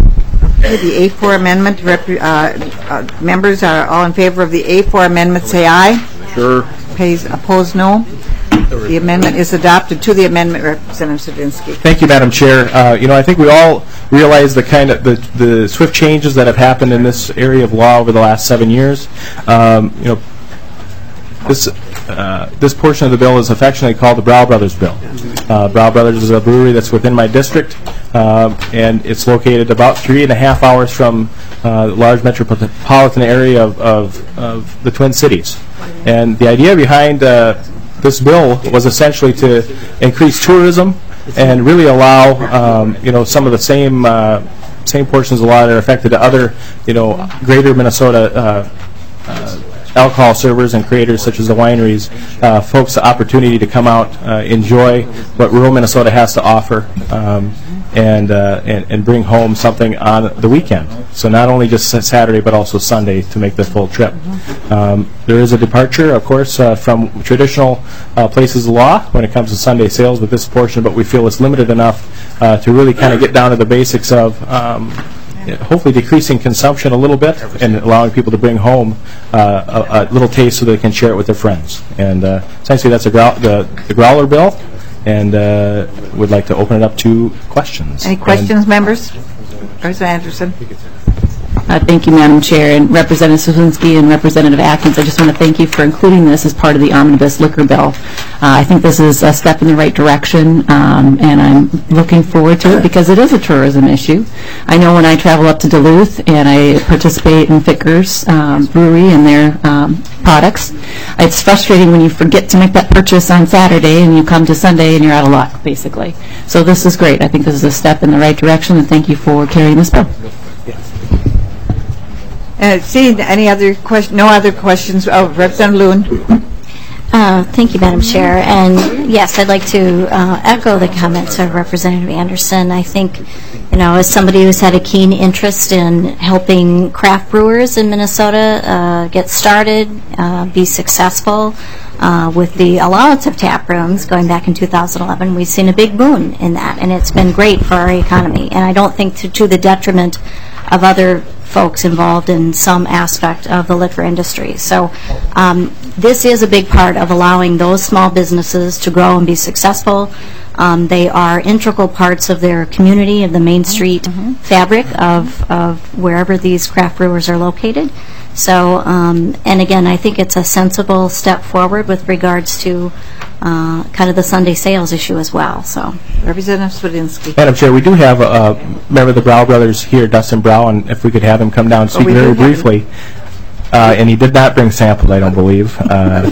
The A four amendment, rep uh, uh, members are all in favor of the A four amendment, say aye. Sure. Pays, opposed, no. The amendment is adopted. To the amendment, Representative Swedzinski. Thank you, Madam Chair. Uh, you know, I think we all realize the kind of the, the swift changes that have happened in this area of law over the last seven years. Um, you know, this uh, this portion of the bill is affectionately called the Brow Brothers Bill. Uh, Brow Brothers is a brewery that's within my district, uh, and it's located about three and a half hours from uh, the large metropolitan area of, of, of the Twin Cities. And the idea behind uh, this bill was essentially to increase tourism and really allow, um, you know, some of the same uh, same portions of law that are affected to other, you know, greater Minnesota uh, uh, alcohol servers and creators such as the wineries, uh, folks the opportunity to come out, uh, enjoy what rural Minnesota has to offer, um, and, uh, and and bring home something on the weekend. So not only just Saturday but also Sunday to make the full trip. Um, there is a departure, of course, uh, from traditional uh, places of law when it comes to Sunday sales with this portion, but we feel it's limited enough uh, to really kind of get down to the basics of um, hopefully decreasing consumption a little bit and allowing people to bring home uh, a, a little taste so they can share it with their friends. And uh, essentially that's a grow the, the growler bill, and uh, would like to open it up to questions. Any questions, and members? Representative Anderson. Uh, thank you, Madam Chair, and Representative Swedzinski and Representative Atkins. I just want to thank you for including this as part of the omnibus liquor bill. Uh, I think this is a step in the right direction, um, and I'm looking forward to it because it is a tourism issue. I know when I travel up to Duluth and I participate in Ficker's um, Brewery and their um, products, it's frustrating when you forget to make that purchase on Saturday and you come to Sunday and you're out of luck, basically. So this is great. I think this is a step in the right direction, and thank you for carrying this bill. Uh, see, any other question? No other questions? Oh, Representative Lewin. Uh, thank you, Madam Chair. And yes, I'd like to uh, echo the comments of Representative Anderson. I think, you know, as somebody who's had a keen interest in helping craft brewers in Minnesota uh, get started, uh, be successful, uh, with the allowance of tap rooms going back in two thousand eleven, we've seen a big boon in that, and it's been great for our economy. And I don't think to, to the detriment of other folks involved in some aspect of the liquor industry. So um, this is a big part of allowing those small businesses to grow and be successful. Um, they are integral parts of their community, of the Main Street mm-hmm. fabric of, of wherever these craft brewers are located. So, um, and again, I think it's a sensible step forward with regards to uh, kind of the Sunday sales issue as well. So, Representative Swedzinski. Madam Chair, we do have a uh, member of the Brow Brothers here, Dustin Brow, and if we could have him come down and speak oh, very briefly. Uh, and he did not bring sample, I don't believe. Uh,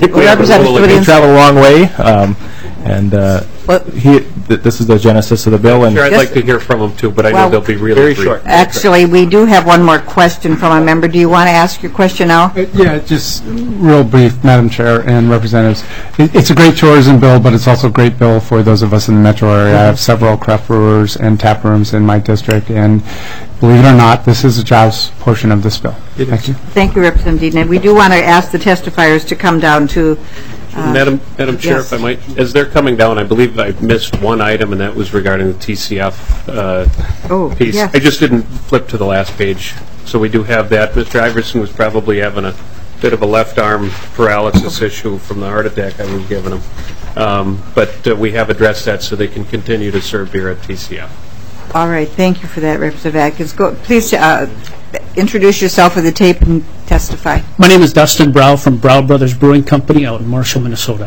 he traveled a long way, um, and uh, he, th this is the genesis of the bill. And sure, I'd yes. like to hear from him too, but I well, know they'll be really very brief. short. Actually, we do have one more question from a member. Do you want to ask your question now? Uh, yeah, just real brief, Madam Chair and representatives. It, it's a great tourism bill, but it's also a great bill for those of us in the metro area. Mm-hmm. I have several craft brewers and tap rooms in my district, and believe it or not, this is a jobs portion of this bill. It Thank is. you. Thank you, Representative Dean. We do want to ask the testifiers to come down to Uh, Madam, Madam Chair, yes. if I might, as they're coming down, I believe I missed one item, and that was regarding the T C F uh, oh, piece. yes. I just didn't flip to the last page, so we do have that. Mister Iverson was probably having a bit of a left arm paralysis issue from the heart attack I was giving him, um, but uh, we have addressed that so they can continue to serve here at T C F. All right, thank you for that, Representative Atkins. Go, please uh, introduce yourself with the tape and testify. My name is Dustin Brow from Brow Brothers Brewing Company out in Marshall, Minnesota.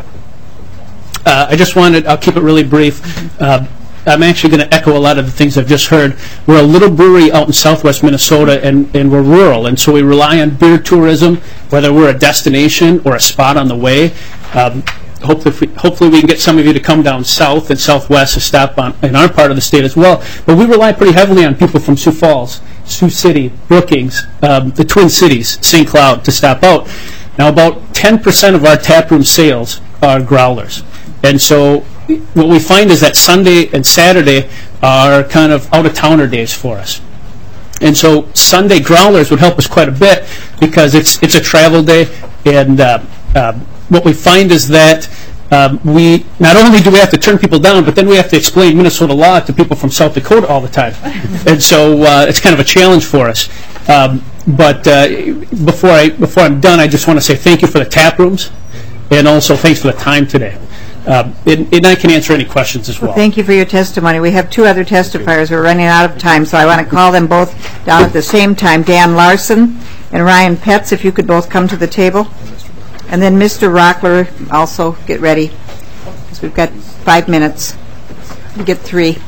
Uh, I just wanted, I'll keep it really brief. Uh, I'm actually going to echo a lot of the things I've just heard. We're a little brewery out in southwest Minnesota, and, and we're rural, and so we rely on beer tourism, whether we're a destination or a spot on the way. Um, Hopefully, if we, hopefully we can get some of you to come down south and southwest to stop on in our part of the state as well. But we rely pretty heavily on people from Sioux Falls, Sioux City, Brookings, um, the Twin Cities, Saint Cloud to stop out. Now, about ten percent of our taproom sales are growlers. And so what we find is that Sunday and Saturday are kind of out-of-towner days for us. And so Sunday growlers would help us quite a bit because it's, it's a travel day, and uh, uh, what we find is that um, we not only do we have to turn people down, but then we have to explain Minnesota law to people from South Dakota all the time. And so uh, it's kind of a challenge for us. Um, but uh, before, I, before I'm done, I just want to say thank you for the tap rooms, and also thanks for the time today. Um, and, and I can answer any questions as well. Well, thank you for your testimony. We have two other testifiers. We're running out of time, so I want to call them both down at the same time. Dan Larson and Ryan Petz, if you could both come to the table. And then Mister Rockler, also get ready, because we've got five minutes. You get three.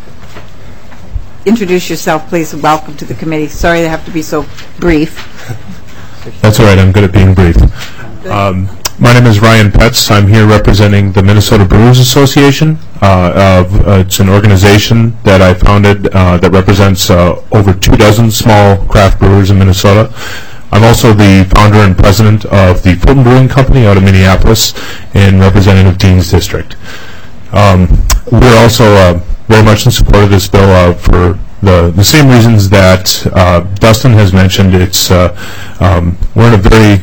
Introduce yourself, please, and welcome to the committee. Sorry to have to be so brief. That's all right. I'm good at being brief. Um, my name is Ryan Petz. I'm here representing the Minnesota Brewers Association. Uh, of, uh, it's an organization that I founded uh, that represents uh, over two dozen small craft brewers in Minnesota. I'm also the founder and president of the Fulton Brewing Company out of Minneapolis in Representative Dean's district. Um, we're also uh, very much in support of this bill uh, for the, the same reasons that uh, Dustin has mentioned. It's uh, um, we're in a very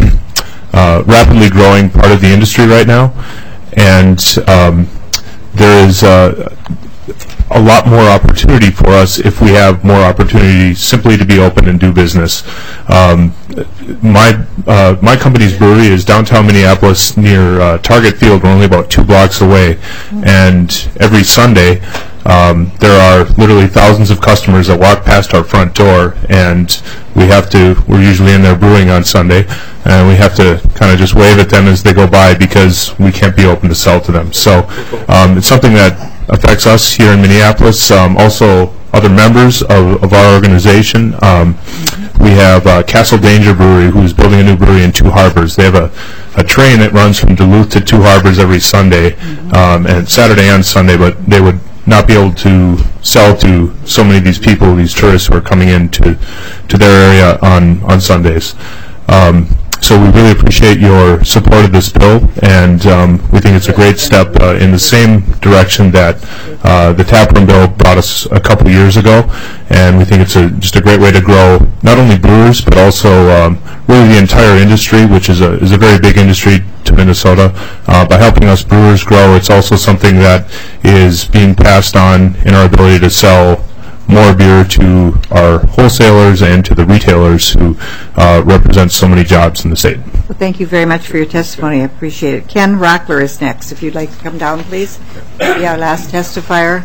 uh, rapidly growing part of the industry right now, and um, there is uh, a lot more opportunity for us if we have more opportunity simply to be open and do business. Um, my uh, my company's brewery is downtown Minneapolis near uh, Target Field. We're only about two blocks away, and every Sunday um, there are literally thousands of customers that walk past our front door, and we have to. We're usually in there brewing on Sunday, and we have to kind of just wave at them as they go by because we can't be open to sell to them. So um, it's something that affects us here in Minneapolis. Um, also, other members of, of our organization. Um, we have uh, Castle Danger Brewery, who's building a new brewery in Two Harbors. They have a, a train that runs from Duluth to Two Harbors every Sunday, um, and Saturday and Sunday, but they would not be able to sell to so many of these people, these tourists who are coming in to, to their area on, on Sundays. Um, So we really appreciate your support of this bill, and um, we think it's a great step uh, in the same direction that uh, the taproom bill brought us a couple years ago, and we think it's a, just a great way to grow not only brewers but also um, really the entire industry, which is a is a very big industry to Minnesota. Uh, by helping us brewers grow, it's also something that is being passed on in our ability to sell more beer to our wholesalers and to the retailers who uh, represent so many jobs in the state. Well, thank you very much for your testimony. I appreciate it. Ken Rockler is next. If you'd like to come down, please. Be our last testifier.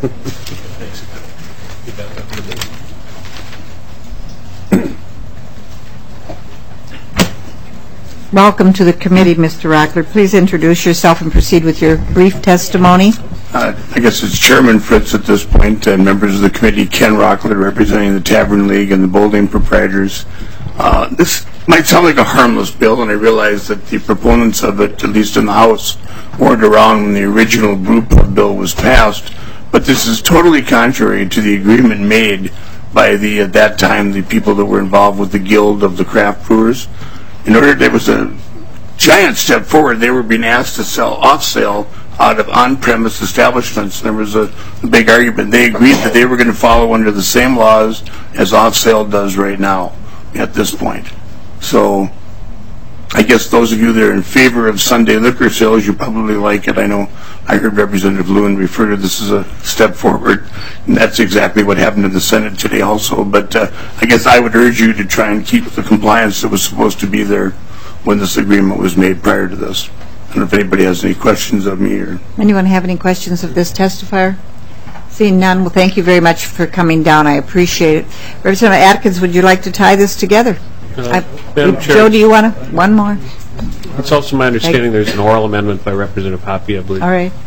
Welcome to the committee, Mister Rockler. Please introduce yourself and proceed with your brief testimony. Uh, I guess it's Chairman Fritz at this point, and members of the committee, Ken Rockler, representing the Tavern League and the Bolding proprietors. Uh, this might sound like a harmless bill, and I realize that the proponents of it, at least in the House, weren't around when the original Brewpub bill was passed, but this is totally contrary to the agreement made by the, at that time, the people that were involved with the Guild of the Craft Brewers. In order, there was a giant step forward. They were being asked to sell off-sale out of on-premise establishments. There was a, a big argument. They agreed that they were going to follow under the same laws as off-sale does right now at this point. So I guess those of you that are in favor of Sunday liquor sales, you probably like it. I know I heard Representative Lewin refer to this as a step forward, and that's exactly what happened in the Senate today also. But uh, I guess I would urge you to try and keep the compliance that was supposed to be there when this agreement was made prior to this. I don't know if anybody has any questions of me. Or anyone have any questions of this testifier? Seeing none, well, thank you very much for coming down. I appreciate it. Representative Atkins, would you like to tie this together? Uh, I, Madam Chair, Joe, do you want to? One more? It's also my understanding there's an oral amendment by Representative Hoppe, I believe. All right.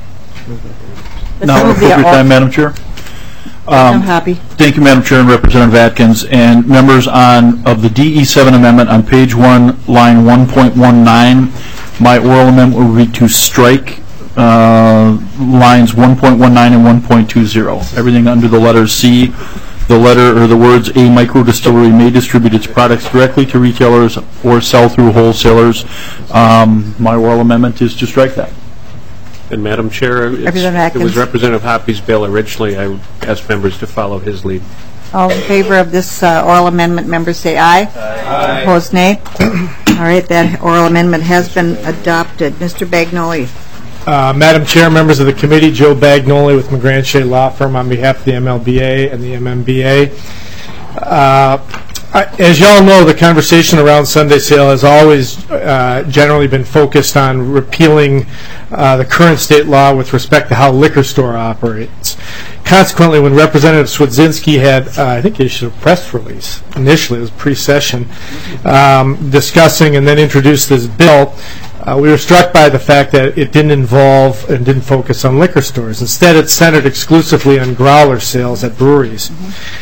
Now, appropriate time, Madam Chair. Um, happy. Thank you, Madam Chair and Representative Atkins, and members on of the D E seven amendment on page one, line one point one nine. My oral amendment will be to strike uh, lines one point one nine and one point two zero. Everything under the letter C, the letter or the words "a micro distillery may distribute its products directly to retailers or sell through wholesalers." Um, my oral amendment is to strike that. And Madam Chair, it's, it was Representative Hoppe's bill originally. I would ask members to follow his lead. All in favor of this uh, oral amendment, members say aye. Aye. Opposed, nay. All right, that oral amendment has been adopted. Mister Bagnoli. Uh, Madam Chair, members of the committee, Joe Bagnoli with McGranche Law Firm on behalf of the M L B A and the M M B A. Uh, I, as you all know, the conversation around Sunday sale has always uh, generally been focused on repealing uh, the current state law with respect to how liquor store operates. Consequently, when Representative Swedzinski had, uh, I think he issued a press release initially, it was pre-session, um, discussing and then introduced this bill, Uh, we were struck by the fact that it didn't involve and didn't focus on liquor stores. Instead, it centered exclusively on growler sales at breweries.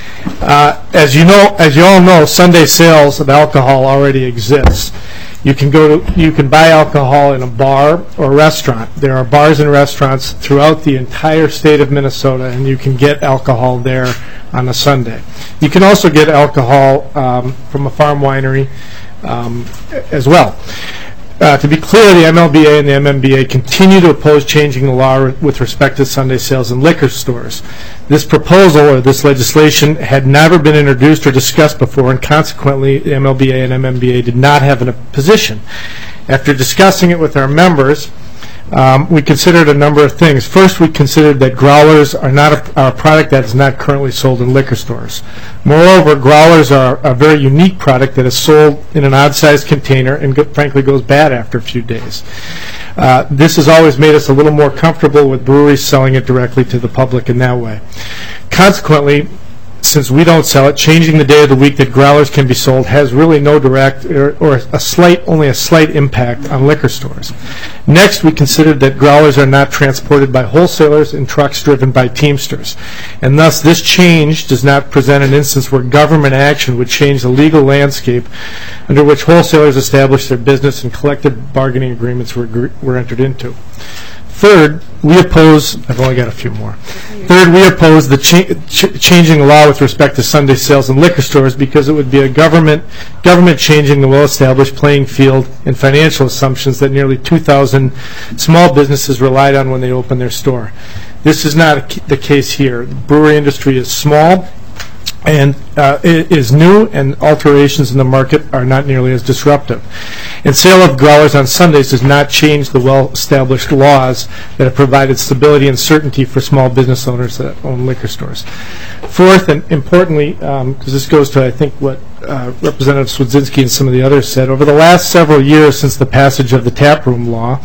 Uh, as you know, as you all know, Sunday sales of alcohol already exists. You can go to, you can buy alcohol in a bar or restaurant. There are bars and restaurants throughout the entire state of Minnesota, and you can get alcohol there on a Sunday. You can also get alcohol um, from a farm winery um, as well. Uh, to be clear, the M L B A and the M M B A continue to oppose changing the law with respect to Sunday sales in liquor stores. This proposal or this legislation had never been introduced or discussed before, and consequently, the M L B A and M M B A did not have a position. After discussing it with our members, Um, we considered a number of things. First, we considered that growlers are not a, are a product that is not currently sold in liquor stores. Moreover, growlers are a very unique product that is sold in an odd-sized container and go, frankly goes bad after a few days. Uh, this has always made us a little more comfortable with breweries selling it directly to the public in that way. Consequently, since we don't sell it, changing the day of the week that growlers can be sold has really no direct or, or a slight, only a slight impact on liquor stores. Next, we considered that growlers are not transported by wholesalers in trucks driven by Teamsters, and thus this change does not present an instance where government action would change the legal landscape under which wholesalers establish their business and collective bargaining agreements were, were entered into. Third, we oppose, I've only got a few more. Third, we oppose the cha ch changing the law with respect to Sunday sales in liquor stores because it would be a government government changing the well-established playing field and financial assumptions that nearly two thousand small businesses relied on when they opened their store. This is not the case here. The brewery industry is small and uh, it is new, and alterations in the market are not nearly as disruptive. And sale of growlers on Sundays does not change the well-established laws that have provided stability and certainty for small business owners that own liquor stores. Fourth, and importantly, because um, this goes to, I think, what uh, Representative Swedzinski and some of the others said, over the last several years since the passage of the taproom law,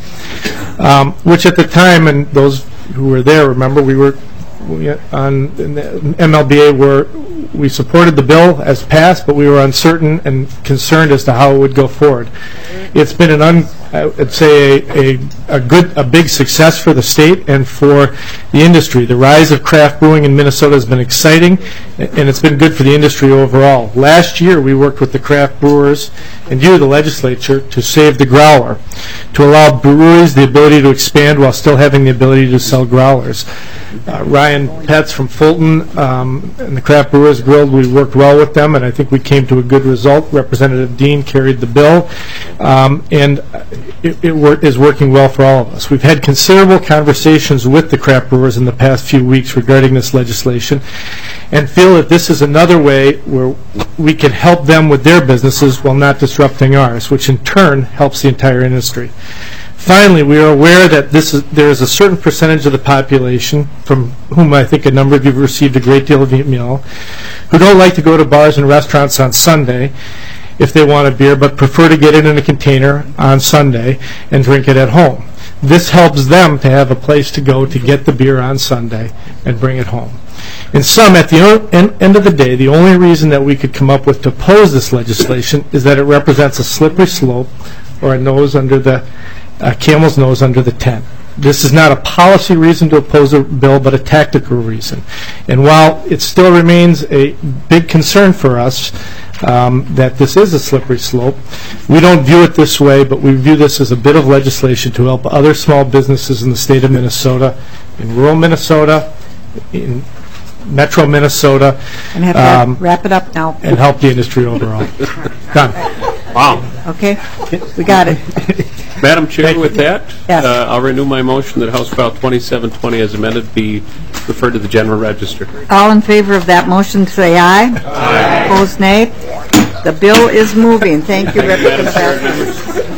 um, which at the time, and those who were there remember, we were we, on in the M L B A were we supported the bill as passed, but we were uncertain and concerned as to how it would go forward. It's been an, un, I'd say, a, a, a good, a big success for the state and for the industry. The rise of craft brewing in Minnesota has been exciting, and it's been good for the industry overall. Last year, we worked with the craft brewers and you, the legislature, to save the growler, to allow breweries the ability to expand while still having the ability to sell growlers. Uh, Ryan Petz from Fulton um, and the Craft Brewers Guild, we worked well with them, and I think we came to a good result. Representative Dean carried the bill, um, and it, it wor is working well for all of us. We've had considerable conversations with the craft brewers in the past few weeks regarding this legislation, and feel that this is another way where we can help them with their businesses while not disrupting ours, which in turn helps the entire industry. Finally, we are aware that this is, there is a certain percentage of the population, from whom I think a number of you have received a great deal of email, who don't like to go to bars and restaurants on Sunday if they want a beer, but prefer to get it in a container on Sunday and drink it at home. This helps them to have a place to go to get the beer on Sunday and bring it home. In sum, at the end of the day, the only reason that we could come up with to oppose this legislation is that it represents a slippery slope or a nose under the A camel's nose under the tent. This is not a policy reason to oppose a bill, but a tactical reason. And while it still remains a big concern for us um, that this is a slippery slope, we don't view it this way, but we view this as a bit of legislation to help other small businesses in the state of Minnesota, in rural Minnesota, in metro Minnesota, and have to um, wrap it up now, and help the industry overall. Done. Wow. Okay, we got it. Madam Chair, with that, yes. uh, I'll renew my motion that House File twenty-seven twenty as amended be referred to the General Register. All in favor of that motion say aye. Aye. Opposed, nay. The bill is moving. Thank you, Representative Atkins.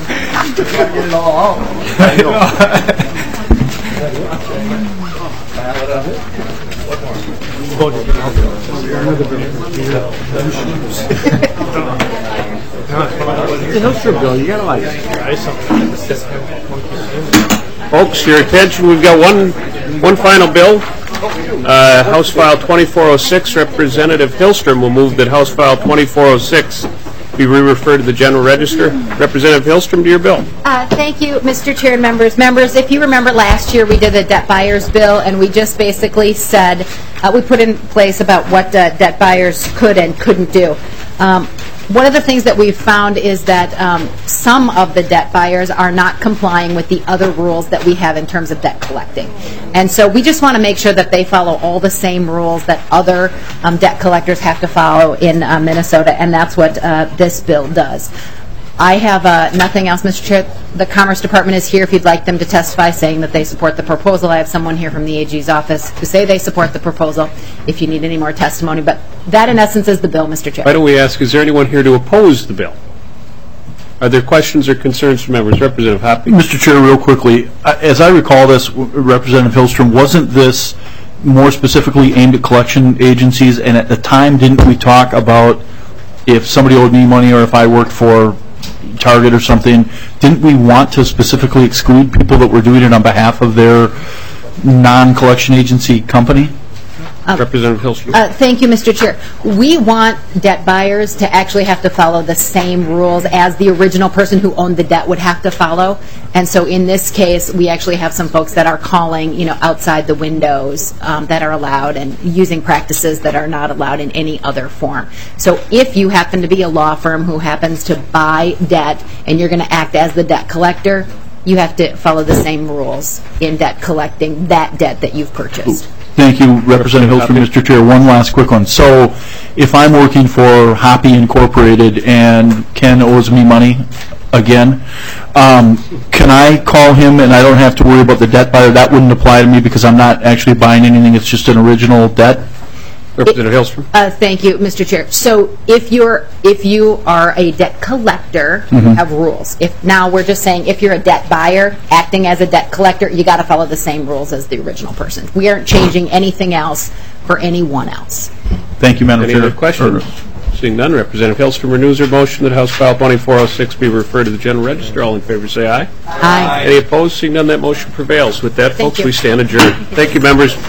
Bill, you gotta like try something. Folks, your attention. We've got one one final bill. Uh, House File twenty-four oh six. Representative Hillstrom will move that House File twenty-four oh six be re-referred to the General Register. Representative Hillstrom, to your bill. Uh, Thank you, Mister Chair and members. Members, if you remember last year, we did a debt buyers bill, and we just basically said, uh, we put in place about what uh, debt buyers could and couldn't do. Um, One of the things that we've found is that um, some of the debt buyers are not complying with the other rules that we have in terms of debt collecting. And so we just want to make sure that they follow all the same rules that other um, debt collectors have to follow in uh, Minnesota, and that's what uh, this bill does. I have uh, nothing else, Mister Chair. The Commerce Department is here if you'd like them to testify, saying that they support the proposal. I have someone here from the A G's office who say they support the proposal if you need any more testimony. But that, in essence, is the bill, Mister Chair. Why don't we ask, is there anyone here to oppose the bill? Are there questions or concerns from members? Representative Hoppe. Mister Chair, real quickly, uh, as I recall this, Representative Hillstrom, wasn't this more specifically aimed at collection agencies? And at the time, didn't we talk about if somebody owed me money or if I worked for Target or something, didn't we want to specifically exclude people that were doing it on behalf of their non-collection agency company? Um, Representative Hillstrom. Uh, thank you, Mister Chair. We want debt buyers to actually have to follow the same rules as the original person who owned the debt would have to follow. And so in this case, we actually have some folks that are calling, you know, outside the windows um, that are allowed and using practices that are not allowed in any other form. So if you happen to be a law firm who happens to buy debt and you're going to act as the debt collector, you have to follow the same rules in debt collecting that debt that you've purchased. Thank you, Representative Hillstrom. Mister Chair, one last quick one. So if I'm working for Hoppe Incorporated and Ken owes me money again, um, can I call him and I don't have to worry about the debt buyer? That wouldn't apply to me because I'm not actually buying anything. It's just an original debt? Representative Hillstrom. Uh, thank you, Mister Chair. So if you're if you are a debt collector, you Mhm. have rules. If now we're just saying if you're a debt buyer acting as a debt collector, you got to follow the same rules as the original person. We aren't changing anything else for anyone else. Thank you, Madam Any Chair. other questions? Seeing none, Representative Hillstrom renews her motion that House File twenty-four oh six be referred to the General Register. All in favor say aye. Aye. Any opposed? Seeing none, that motion prevails. With that, Thank folks, you. we stand adjourned. Thank you, members.